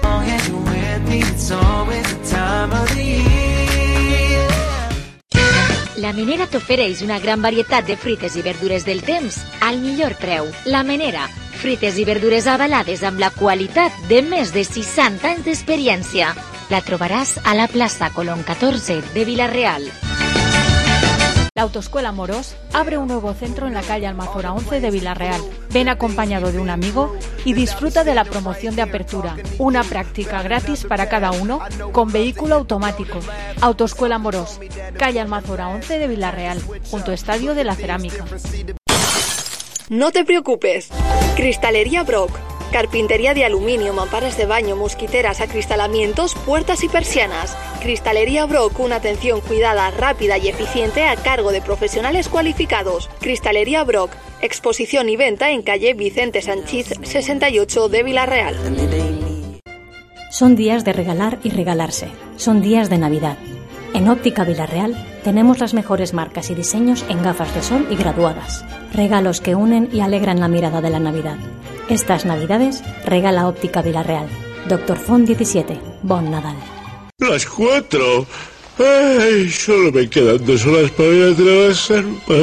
La Menera t'ofereix una gran varietat de fruites i verdures del temps al millor preu. La Menera, fruites i verdures avalades amb la qualitat de més de 60 anys d'experiència. La trobaràs a la plaça Colón 14 de Vila-real. La Autoescuela Morós abre un nuevo centro en la calle Almazora 11 de Vila-real. Ven acompañado de un amigo y disfruta de la promoción de apertura. Una práctica gratis para cada uno con vehículo automático. Autoescuela Morós, calle Almazora 11 de Vila-real, junto Estadio de la Cerámica. No te preocupes. Cristalería Brock. Carpintería de aluminio, mamparas de baño, mosquiteras, acristalamientos, puertas y persianas. Cristalería Brock, una atención cuidada, rápida y eficiente a cargo de profesionales cualificados. Cristalería Brock, exposición y venta en calle Vicente Sanchís 68 de Vila-real. Son días de regalar y regalarse. Son días de Navidad. En Óptica Vila-real tenemos las mejores marcas y diseños en gafas de sol y graduadas. Regalos que unen y alegran la mirada de la Navidad. Estas Navidades regala Óptica Vila-real. Dr. Font 17. Bon Nadal. Las 4. Ay, solo me quedan 2 horas para ir a trabajar.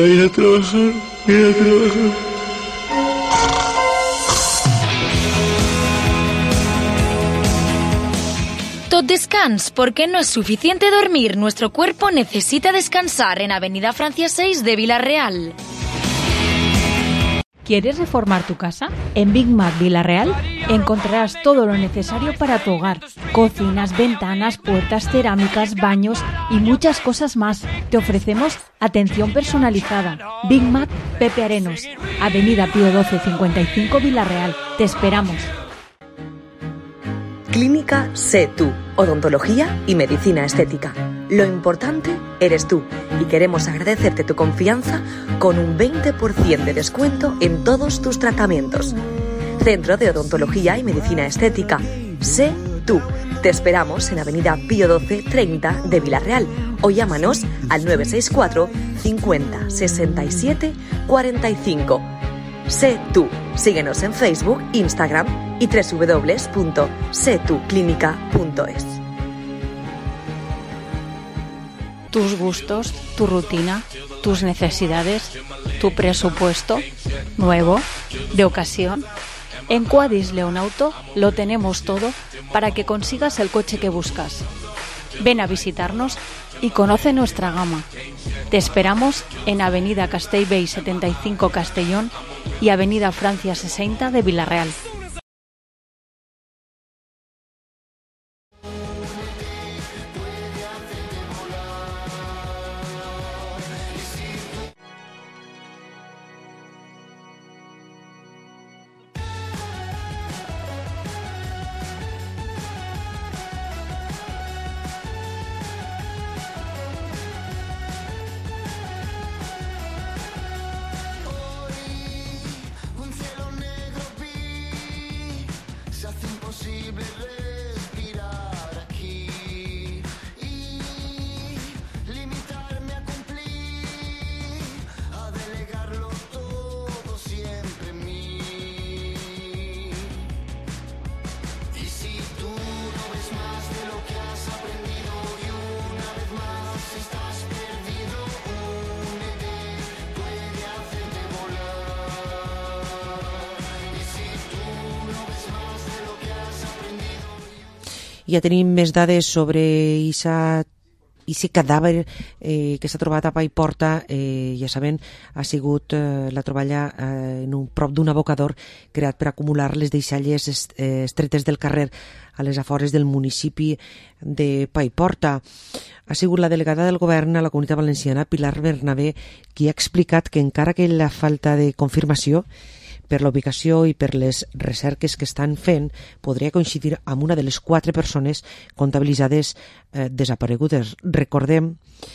Tot descans, porque no es suficiente dormir. Nuestro cuerpo necesita descansar en Avenida Francia 6 de Vila-real. ¿Quieres reformar tu casa? En Big Mac Vila-real encontrarás todo lo necesario para tu hogar. Cocinas, ventanas, puertas, cerámicas, baños y muchas cosas más. Te ofrecemos atención personalizada. Big Mac Pepe Arenos, Avenida Pío 12 55 Vila-real. Te esperamos. Clínica Sé Tú, odontología y medicina estética. Lo importante eres tú y queremos agradecerte tu confianza con un 20% de descuento en todos tus tratamientos. Centro de Odontología y Medicina Estética. Sé Tú. Te esperamos en Avenida Pío 12 30 de Vila-real o llámanos al 964 50 67 45. Sé Tú. Síguenos en Facebook, Instagram y www.setuclinica.es. Tus gustos, tu rutina, tus necesidades, tu presupuesto, nuevo, de ocasión. En Quadis Leonauto lo tenemos todo para que consigas el coche que buscas. Ven a visitarnos y conoce nuestra gama. Te esperamos en Avenida Castellbell 75 Castellón y Avenida Francia 60 de Vila-real. Ja tenim més dades sobre aquest cadàver que s'ha trobat a Paiporta. Ja sabem, ha sigut la troballa prop d'un abocador creat per acumular les deixalles estretes del carrer a les afores del municipi de Paiporta. Ha sigut la delegada del govern a la Comunitat Valenciana, Pilar Bernabé, qui ha explicat que encara que la falta de confirmació per la ubicació i per les recerques que estan fent podria coincidir amb una de les 4 persones comptabilitzades desaparegudes. Recordem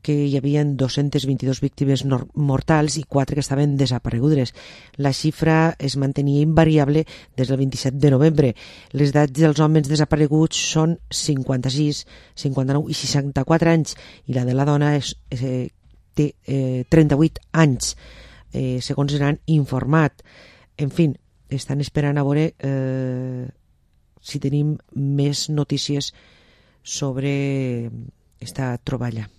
que hi havia 222 víctimes mortals i 4 que estaven desaparegudes. La xifra es mantenia invariable des del 27 de novembre. Les edats dels homes desapareguts són 56, 59 i 64 anys i la de la dona té 38 anys, segons han informat. En fi, estan esperant a veure si tenim més notícies sobre esta troballa.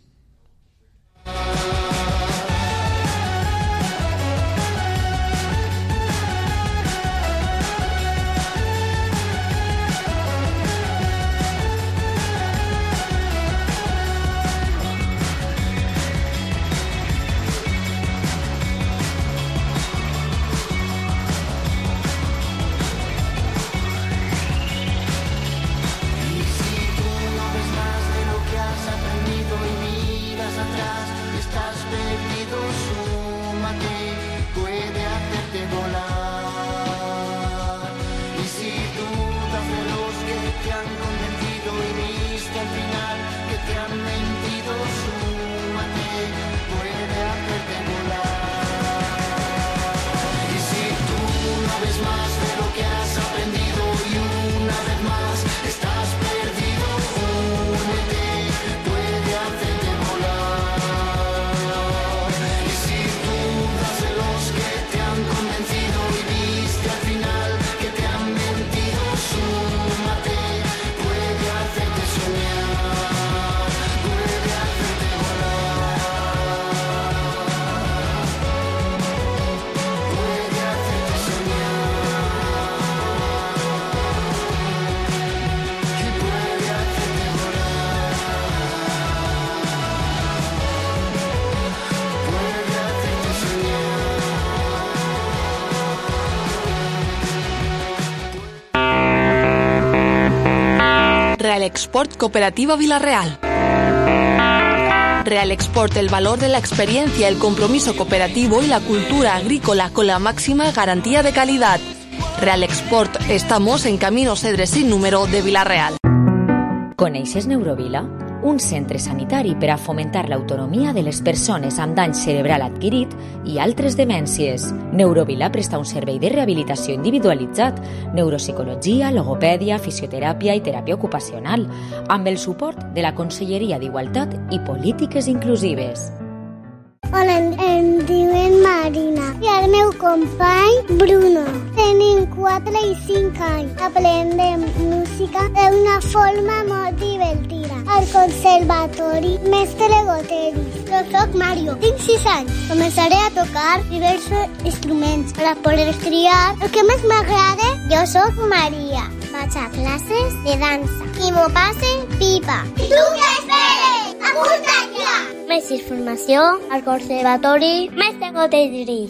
Real Export Cooperativa Vila-real. Real Export, el valor de la experiencia, el compromiso cooperativo y la cultura agrícola con la máxima garantía de calidad. Real Export, estamos en Camino Cedres sin número de Vila-real. Coneixes Neurovila? Un centre sanitari per a fomentar l'autonomia de les persones amb dany cerebral adquirit i altres demències. Neurovila presta un servei de rehabilitació individualitzat, neuropsicologia, logopèdia, fisioteràpia i teràpia ocupacional, amb el suport de la Conselleria d'Igualtat i Polítiques Inclusives. Hola, em diuen Marina i el meu company Bruno. Tenim 4 i 5 anys. Aprendem música d'una forma molt divertida. Al conservatori Mestre Goteri. Jo soc Mario, tinc 6 anys. Començaré a tocar diversos instruments per a poder triar el que més m'agrada. Jo soc Maria. Vaig a classes de dansa i m'ho passe pipa. I tu què esperes? Apunta't ja! Més informació al Conservatori Mestre Goteri.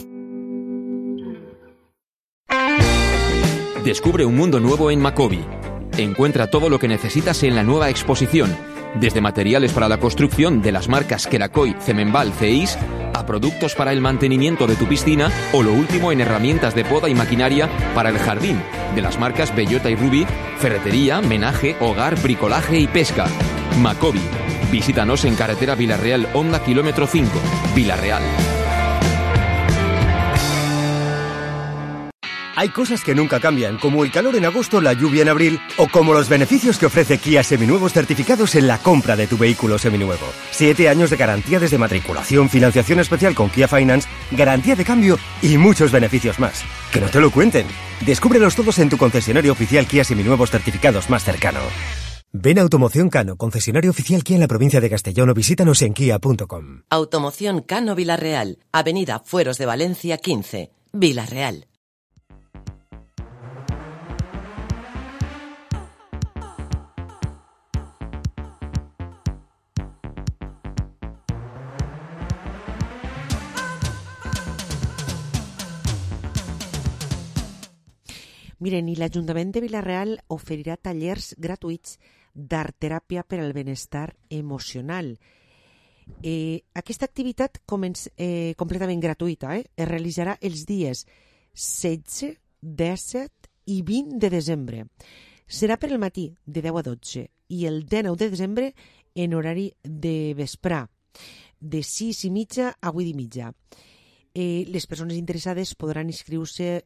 Descubre un mundo nuevo en Macobi. Encuentra todo lo que necesitas en la nueva exposición, desde materiales para la construcción de las marcas Kerakoy, Cemenbal, CEIS, a productos para el mantenimiento de tu piscina o lo último en herramientas de poda y maquinaria para el jardín, de las marcas Bellota y Ruby, ferretería, menaje, hogar, bricolaje y pesca. Macobi. Visítanos en carretera Vila-real, Honda kilómetro 5, Vila-real. Hay cosas que nunca cambian, como el calor en agosto, la lluvia en abril, o como los beneficios que ofrece Kia Seminuevos certificados en la compra de tu vehículo seminuevo. 7 años de garantía desde matriculación, financiación especial con Kia Finance, garantía de cambio y muchos beneficios más. Que no te lo cuenten. Descúbrelos todos en tu concesionario oficial Kia Seminuevos certificados más cercano. Ven a Automoción Cano, concesionario oficial Kia en la provincia de Castellón, o visítanos en kia.com. Automoción Cano Vila-real, Avenida Fueros de Valencia 15, Vila-real. Miren, i l'Ajuntament de Vila-real oferirà tallers gratuïts d'art-teràpia per al benestar emocional. Aquesta activitat completament gratuïta es realitzarà els dies 16, 17 i 20 de desembre. Serà per el matí de 10 a 12 i el 19 de desembre en horari de vesprà. de 6:30 a 8:30. Les persones interessades podran inscriure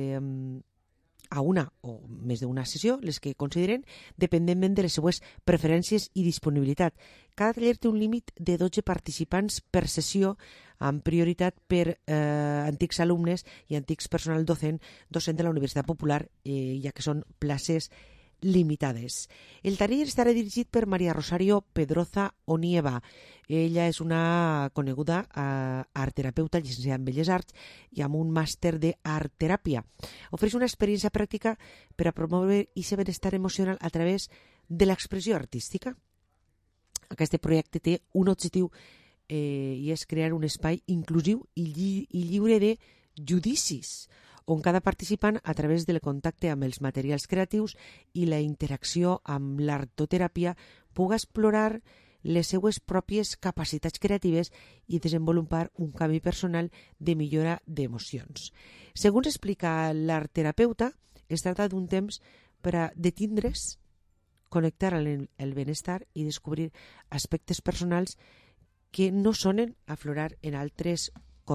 a una o més d'una sessió, les que consideren, dependentment de les seues preferències i disponibilitat. Cada taller té un límit de 12 participants per sessió, amb prioritat per antics alumnes i antics personal docent de la Universitat Popular, ja que són places limitades. El taller estarà dirigit per Maria Rosario Pedroza Onieva. Ella és una coneguda artterapeuta, llicenciada en Belles Arts i amb un màster d'art teràpia. Ofereix una experiència pràctica per a promoure aquest benestar emocional a través de l'expressió artística. Aquest projecte té un objectiu i és crear un espai inclusiu i lliure de judicis, on cada participant, a través del contacte amb els materials creatius i la interacció amb l'artoteràpia, puga explorar les seues pròpies capacitats creatives i desenvolupar un camí personal de millora d'emocions. Segons explica l'artterapeuta, es tracta d'un temps per a detindre's, connectar amb el benestar i descobrir aspectes personals que no sonen aflorar en altres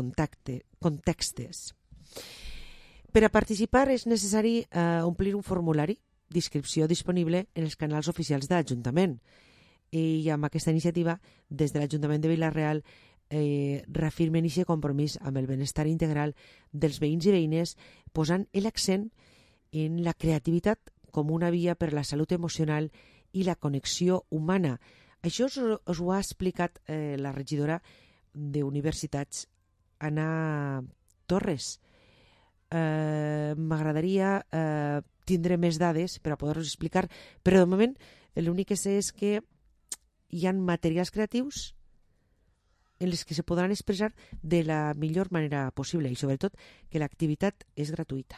contextes. Per a participar és necessari omplir un formulari d'inscripció disponible en els canals oficials de l'Ajuntament. I amb aquesta iniciativa, des de l'Ajuntament de Vila-real, reafirmen aquest compromís amb el benestar integral dels veïns i veïnes, posant l'accent en la creativitat com una via per a la salut emocional i la connexió humana. Això us ho ha explicat la regidora d'Universitats, Anna Torres. M'agradaria tindre més dades per a poder-vos explicar, però de moment l'únic que sé és que hi ha materials creatius en els que se podran expressar de la millor manera possible i sobretot que l'activitat és gratuïta.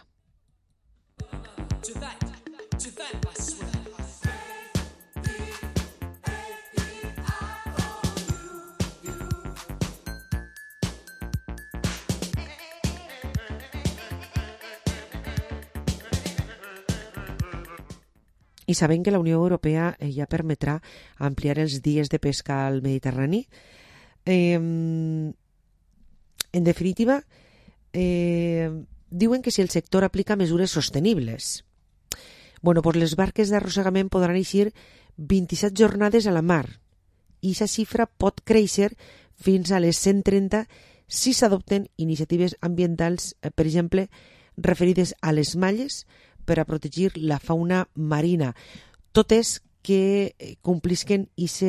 I sabem que la Unió Europea ja permetrà ampliar els dies de pesca al Mediterrani. En definitiva, diuen que si el sector aplica mesures sostenibles, les barques d'arrossegament podran eixir 27 jornades a la mar i aquesta xifra pot créixer fins a les 130 si s'adopten iniciatives ambientals, per exemple, referides a les malles, per a protegir la fauna marina, totes que complisquen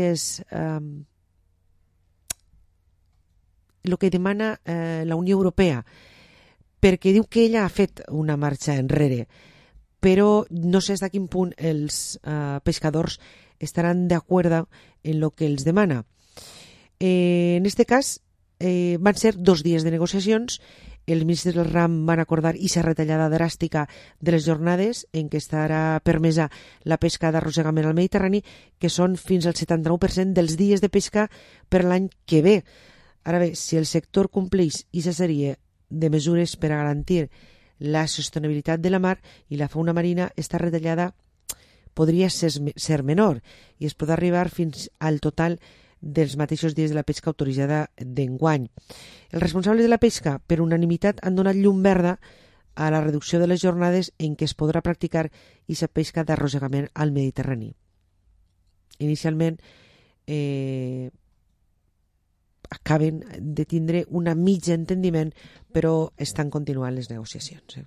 el que demana la Unió Europea, perquè diu que ella ha fet una marxa enrere, però no sé fins a quin punt els pescadors estaran d'acord en el que els demana. En aquest cas, van ser 2 dies de negociacions. Els ministres del ram van acordar aquesta retallada dràstica de les jornades en què estarà permesa la pesca d'arrossegament al Mediterrani, que són fins al 79% dels dies de pesca per l'any que ve. Ara bé, si el sector compleix aquesta sèrie de mesures per a garantir la sostenibilitat de la mar i la fauna marina, esta retallada podria ser menor i es pot arribar fins al total dels mateixos dies de la pesca autoritzada d'enguany. Els responsables de la pesca, per unanimitat, han donat llum verda a la reducció de les jornades en què es podrà practicar aquesta pesca d'arrossegament al Mediterrani. Inicialment, acaben de tindre una mitja entendiment, però estan continuant les negociacions.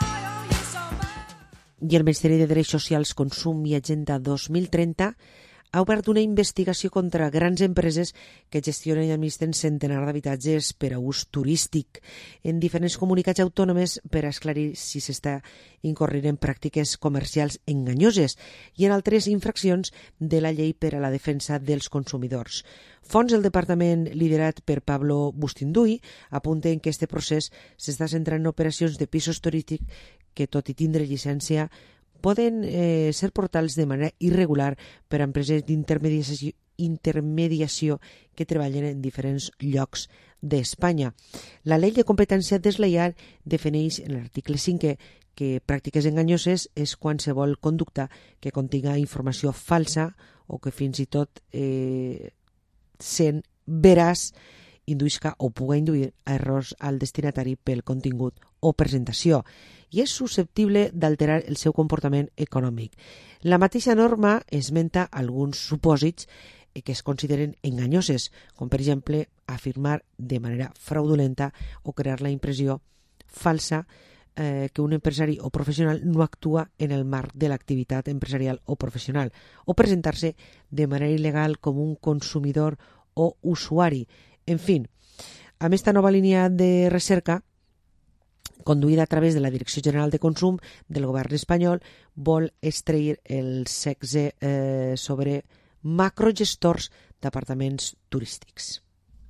I el Ministeri de Drets Socials, Consum i Agenda 2030 ha obert una investigació contra grans empreses que gestionen i administren centenars d'habitatges per a ús turístic en diferents comunitats autònomes per a esclarir si s'està incorrent en pràctiques comercials enganyoses i en altres infraccions de la llei per a la defensa dels consumidors. Fonts del departament liderat per Pablo Bustinduy apunten que aquest procés s'està centrant en operacions de pisos turístics que, tot i tindre llicència, poden ser portals de manera irregular per a empreses d'intermediació que treballen en diferents llocs d'Espanya. La llei de competència deslleial defineix en l'article 5è que pràctiques enganyoses és qualsevol conducta que continga informació falsa o que fins i tot sent veraç induïsca o puga induir a errors al destinatari pel contingut o presentació i és susceptible d'alterar el seu comportament econòmic. La mateixa norma esmenta alguns supòsits que es consideren enganyoses, com per exemple afirmar de manera fraudulenta o crear la impressió falsa que un empresari o professional no actua en el marc de l'activitat empresarial o professional o presentar-se de manera il·legal com un consumidor o usuari. En fi, amb esta nova línia de recerca conduïda a través de la Direcció General de Consum del govern espanyol, vol extrair el sexe sobre macrogestors d'apartaments turístics.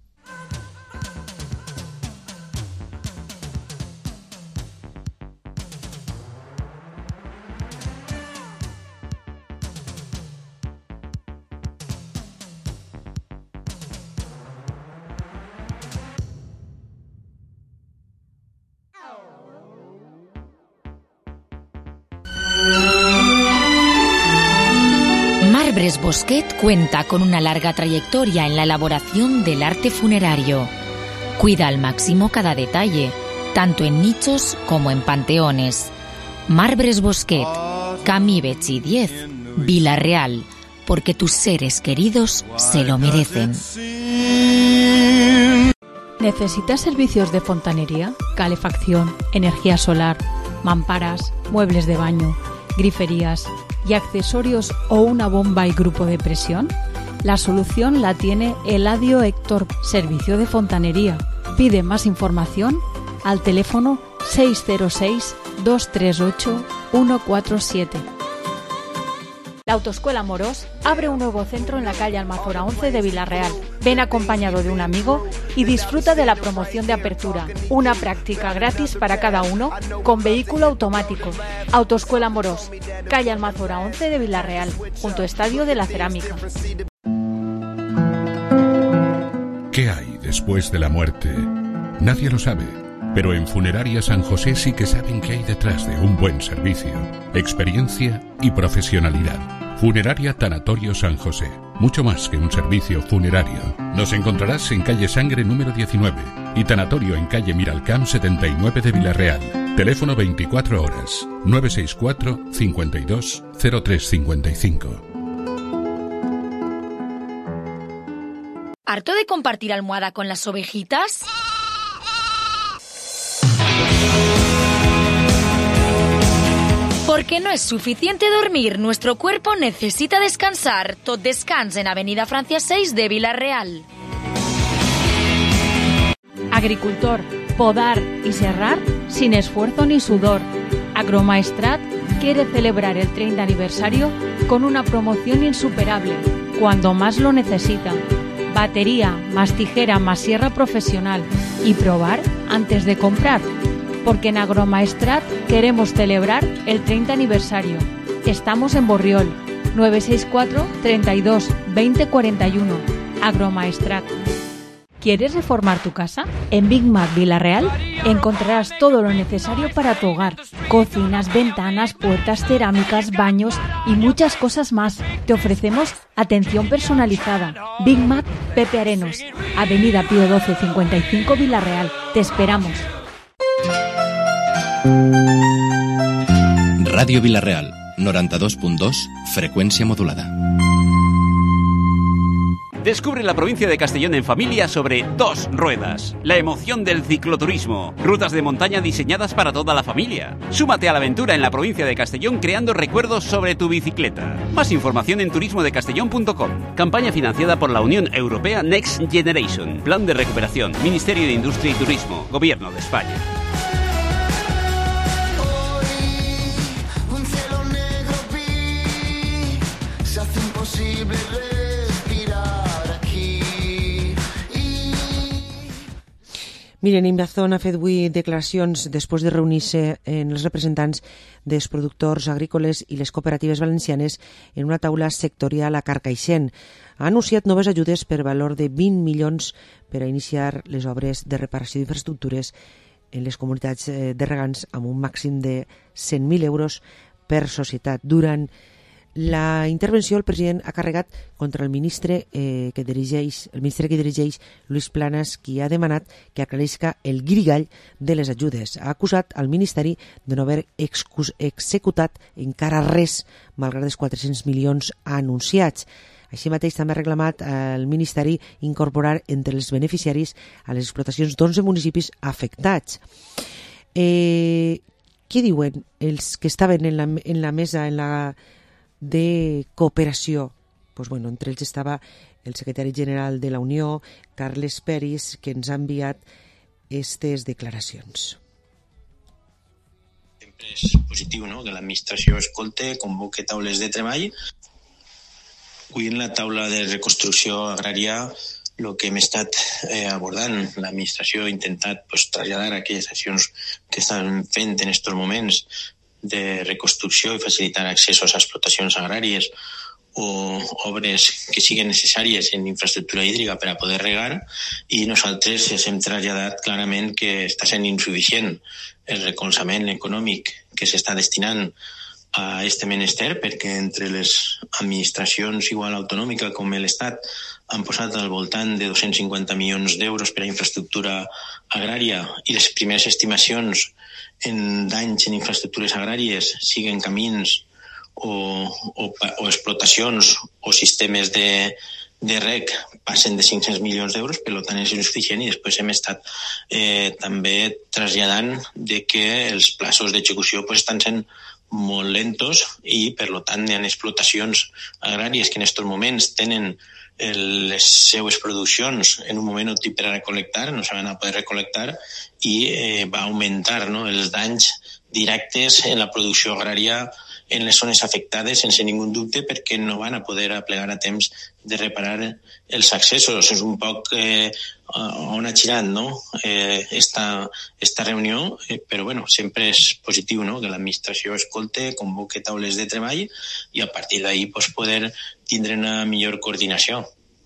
Marbres Bosquet cuenta con una larga trayectoria en la elaboración del arte funerario. Cuida al máximo cada detalle, tanto en nichos como en panteones. Marbres Bosquet, Camí Betxí 10, Vila-real, porque tus seres queridos se lo merecen. ¿Necesitas servicios de fontanería, calefacción, energía solar, mamparas, muebles de baño, griferías y accesorios o una bomba y grupo de presión? La solución la tiene Eladio Héctor, servicio de fontanería. Pide más información al teléfono 606-238-147. La Autoescuela Morós abre un nuevo centro en la calle Almazora 11 de Vila-real. Ven acompañado de un amigo y disfruta de la promoción de apertura. Una práctica gratis para cada uno con vehículo automático. Autoescuela Morós, calle Almazora 11 de Vila-real, junto Estadio de la Cerámica. ¿Qué hay después de la muerte? Nadie lo sabe, pero en Funeraria San José sí que saben qué hay detrás de un buen servicio, experiencia y profesionalidad. Funeraria Tanatorio San José, mucho más que un servicio funerario. Nos encontrarás en calle Sangre número 19 y Tanatorio en calle Miralcamp 79 de Vila-real. Teléfono 24 horas, 964 52 0355. ¿Harto de compartir almohada con las ovejitas? Porque no es suficiente dormir, nuestro cuerpo necesita descansar. Tot Descans en Avenida Francia 6 de Vila-real. Agricultor, podar y serrar sin esfuerzo ni sudor. Agromaestrat quiere celebrar el 30 aniversario con una promoción insuperable, cuando más lo necesita. Batería, más tijera, más sierra profesional y probar antes de comprar. Porque en Agromaestrat queremos celebrar el 30 aniversario. Estamos en Borriol, 964 32 20 41. Agromaestrat. ¿Quieres reformar tu casa? En Big Mac Vila-real encontrarás todo lo necesario para tu hogar. Cocinas, ventanas, puertas, cerámicas, baños y muchas cosas más. Te ofrecemos atención personalizada. Big Mac Pepe Arenos, Avenida Pío 12 55 Vila-real. Te esperamos. Ràdio Vila-real, 92.2, freqüència modulada. Descubre la provincia de Castellón en familia sobre 2 ruedas. La emoción del cicloturismo. Rutas de montaña diseñadas para toda la familia. Súmate a la aventura en la provincia de Castellón creando recuerdos sobre tu bicicleta. Más información en turismodecastellón.com. Campaña financiada por la Unión Europea Next Generation. Plan de recuperación. Ministerio de Industria y Turismo. Gobierno de España. Miren, Inbazón ha fet avui declaracions després de reunir-se en els representants dels productors agrícoles i les cooperatives valencianes en una taula sectorial a Carcaixent. Ha anunciat noves ajudes per valor de 20 milions per a iniciar les obres de reparació d'infraestructures en les comunitats de regants amb un màxim de 100.000 euros per societat. Durant la intervenció, el president ha carregat contra el ministre que dirigeix Luis Planas, qui ha demanat que aclarisca el guirigall de les ajudes. Ha acusat al Ministeri de no haver executat encara res, malgrat els 400 milions anunciats. Així mateix també ha reclamat al Ministeri incorporar entre els beneficiaris a les explotacions d'11 municipis afectats. Què diuen els que estaven en la mesa de cooperació? Pues bueno, entre ells estava el secretari general de la Unió, Carles Peris, que ens ha enviat aquestes declaracions. Sempre és positiu, no?, que l'administració escolte, convoque taules de treball. Avui en la taula de reconstrucció agrària el que hem estat abordant, l'administració ha intentat traslladar aquelles accions que estan fent en aquests moments de reconstrucció i facilitar accessos a explotacions agràries o obres que siguin necessàries en infraestructura hídrica per a poder regar, i nosaltres hem traslladat clarament que està sent insuficient el recolzament econòmic que s'està destinant a este menester, perquè entre les administracions igual autonòmica com l'Estat han posat al voltant de 250 milions d'euros per a infraestructura agrària, i les primeres estimacions en danys en infraestructures agràries, siguen camins o explotacions o sistemes de rec, passen de 500 milions d'euros, per tant és insuficient, i després hem estat també traslladant de que els plaços d'execució estan sent molt lentos, i per tant hi ha explotacions agràries que en aquests moments tenen les seues produccions en un moment òptim per a recol·lectar, no se van a poder recol·lectar, i va augmentar, no?, els danys directes en la producció agrària en les zones afectades, sense ningú dubte, perquè no van a poder aplegar a temps de reparar els accessos. És un poc on ha girat, no?, esta reunió, però bueno, sempre és positiu, no?, que l'administració escolte, convoque taules de treball, i a partir d'ahí poder tindre una millor coordinació.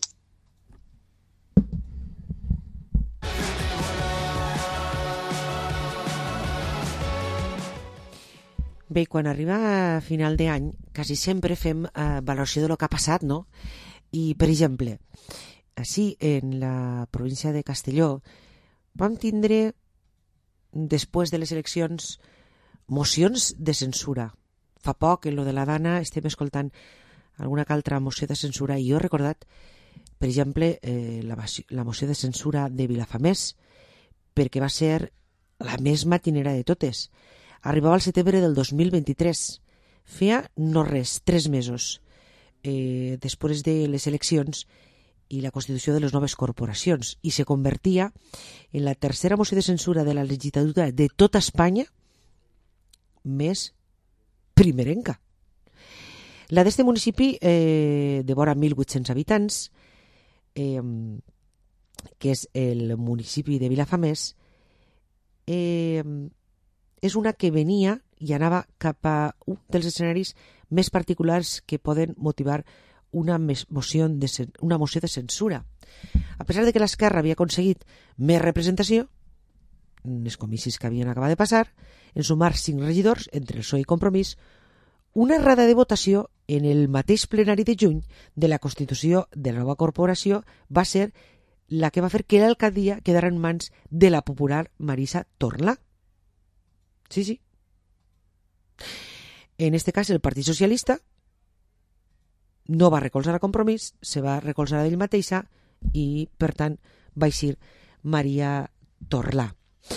Bé, quan arriba a final d'any, quasi sempre fem valoració de lo que ha passat, no? I, per exemple, així, en la província de Castelló, vam tindre, després de les eleccions, mocions de censura. Fa poc, en lo de la Dana, estem escoltant alguna altra moció de censura, i jo he recordat, per exemple, la moció de censura de Vilafamés, perquè va ser la més matinera de totes. Arribava al setembre del 2023. Feia no res, 3 mesos, després de les eleccions i la constitució de les noves corporacions, i se convertia en la tercera moció de censura de la legislatura de tota Espanya més primerenca. La d'este municipi, de vora 1.800 habitants, que és el municipi de Vilafamés, és una que venia i anava cap a un dels escenaris més particulars que poden motivar una moció de censura. A pesar de que l'Esquerra havia aconseguit més representació, en els comicis que havien acabat de passar, en sumar 5 regidors, entre el PSOE i Compromís, una errada de votació en el mateix plenari de juny de la constitució de la nova corporació va ser la que va fer que l'alcaldia quedara en mans de la popular Marisa Tornlà. Sí. En este cas, el Partit Socialista no va recolzar a Compromís, se va recolzar a ell mateixa i, per tant, va eixir Maria Torlà.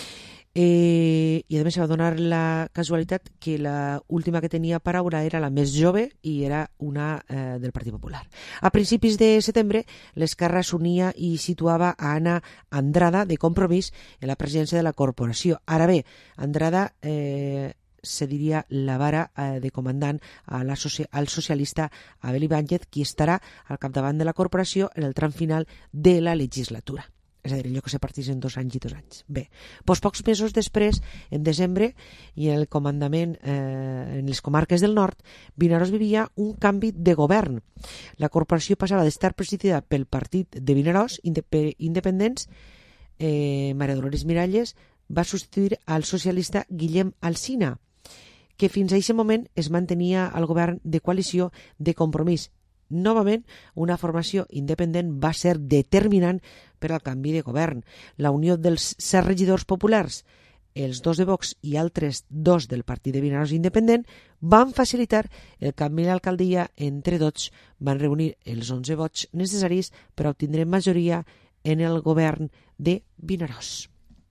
I a més se va donar la casualitat que la última que tenia paraula era la més jove i era una del Partit Popular. A principis de setembre l'Esquerra s'unia i situava a Ana Andrada de Compromís en la presidència de la corporació. Ara bé, Andrada se diria la vara de comandant al socialista Abel Ibáñez, qui estarà al capdavant de la corporació en el tram final de la legislatura. És a dir, allò que se partís en 2 anys i 2 anys. Bé, doncs pocs mesos després, en desembre, i en el comandament en les comarques del nord, Vinaròs vivia un canvi de govern. La corporació passava d'estar presidida pel partit de Vinaròs, independents, Maria Dolores Miralles va substituir al socialista Guillem Alsina, que fins a aquest moment es mantenia al govern de coalició de Compromís. Novament, una formació independent va ser determinant per al canvi de govern. La unió dels 7 regidors populars, els 2 de Vox i altres 2 del Partit de Vinaròs Independent, van facilitar el canvi de l'alcaldia. Entre tots van reunir els 11 vots necessaris per a obtindre majoria en el govern de Vinaròs.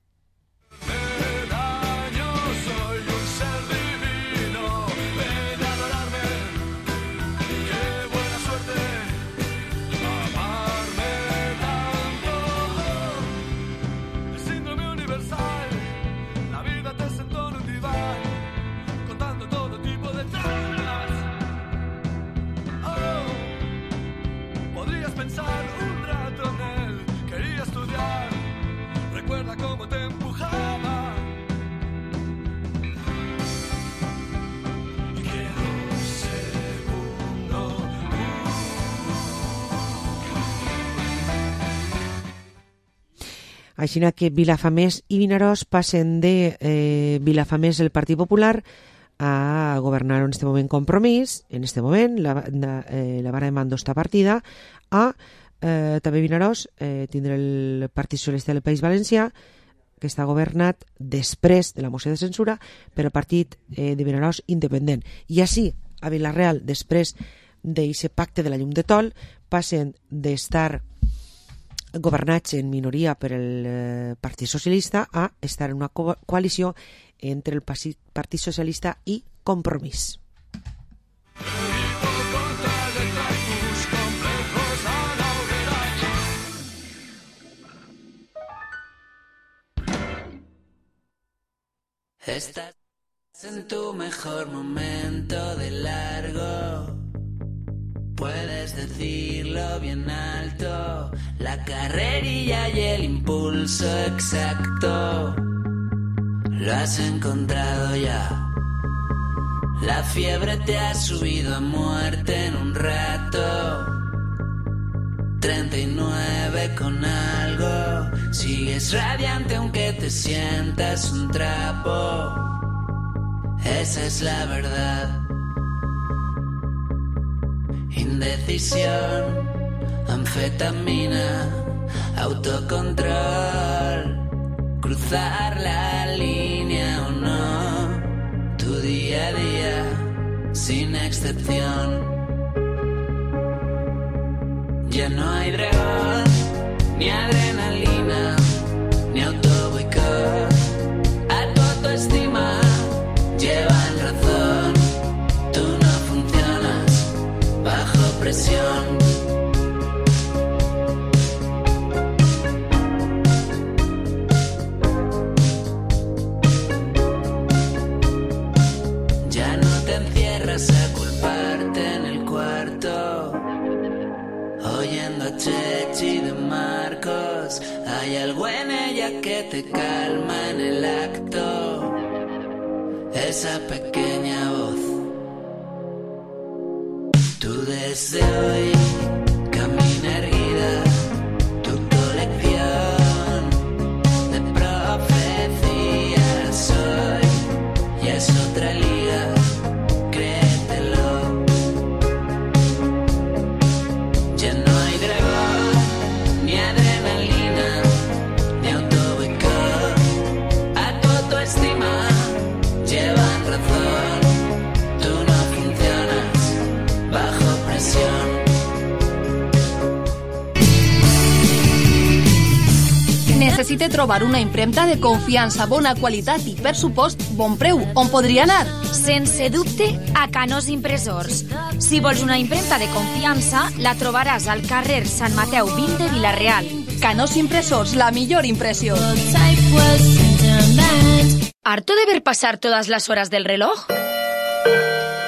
Així que Vilafamés i Vinaròs passen de Vilafamés el Partit Popular a governar en este moment Compromís, en este moment la vara de mando està partida, a també Vinaròs tindrà el Partit Socialista del País Valencià, que està governat després de la moció de censura per el Partit de Vinaròs Independent. I així, a Vila-real, després d'aquest pacte de la llum de Tol, passen d'estar governats en minoria per el Partit Socialista a estar en una coalició entre el Partit Socialista i Compromís. Estás en tu mejor momento de largo. Puedes decirlo bien alto, la carrerilla y el impulso exacto. Lo has encontrado ya. La fiebre te ha subido a muerte en un rato. 39 con algo. Sigues radiante aunque te sientas un trapo. Esa es la verdad. Indecisión, anfetamina, autocontrol, cruzar la línea o no, tu día a día, sin excepción. Ya no hay dragón, ni adrenalina, ni autoboicot, a tu autoestima llevan razón, tú no funcionas bajo presión. Ya no te encierras a culparte en el cuarto, oyendo a Chechi de Marcos. Hay algo en ella que te calma en el acto, esa pequeña voz. Tú desde hoy camina erguida, tu colección de profecías hoy ya es otra liga, créetelo. Ya no hay dragón, ni adrenalina, ni autoboicot, a tu autoestima llevan razón, tú no funcionas bajo presión. necessite trobar una impremta de confiança, bona qualitat i, per supost, bon preu, on podria anar? Sense dubte, a Canós Impressors. Si vols una impremta de confiança, la trobaràs al carrer Sant Mateu 20 de Vila-real. Canós Impressors, la millor impressió. ¿Harto de ver pasar todas las horas del reloj?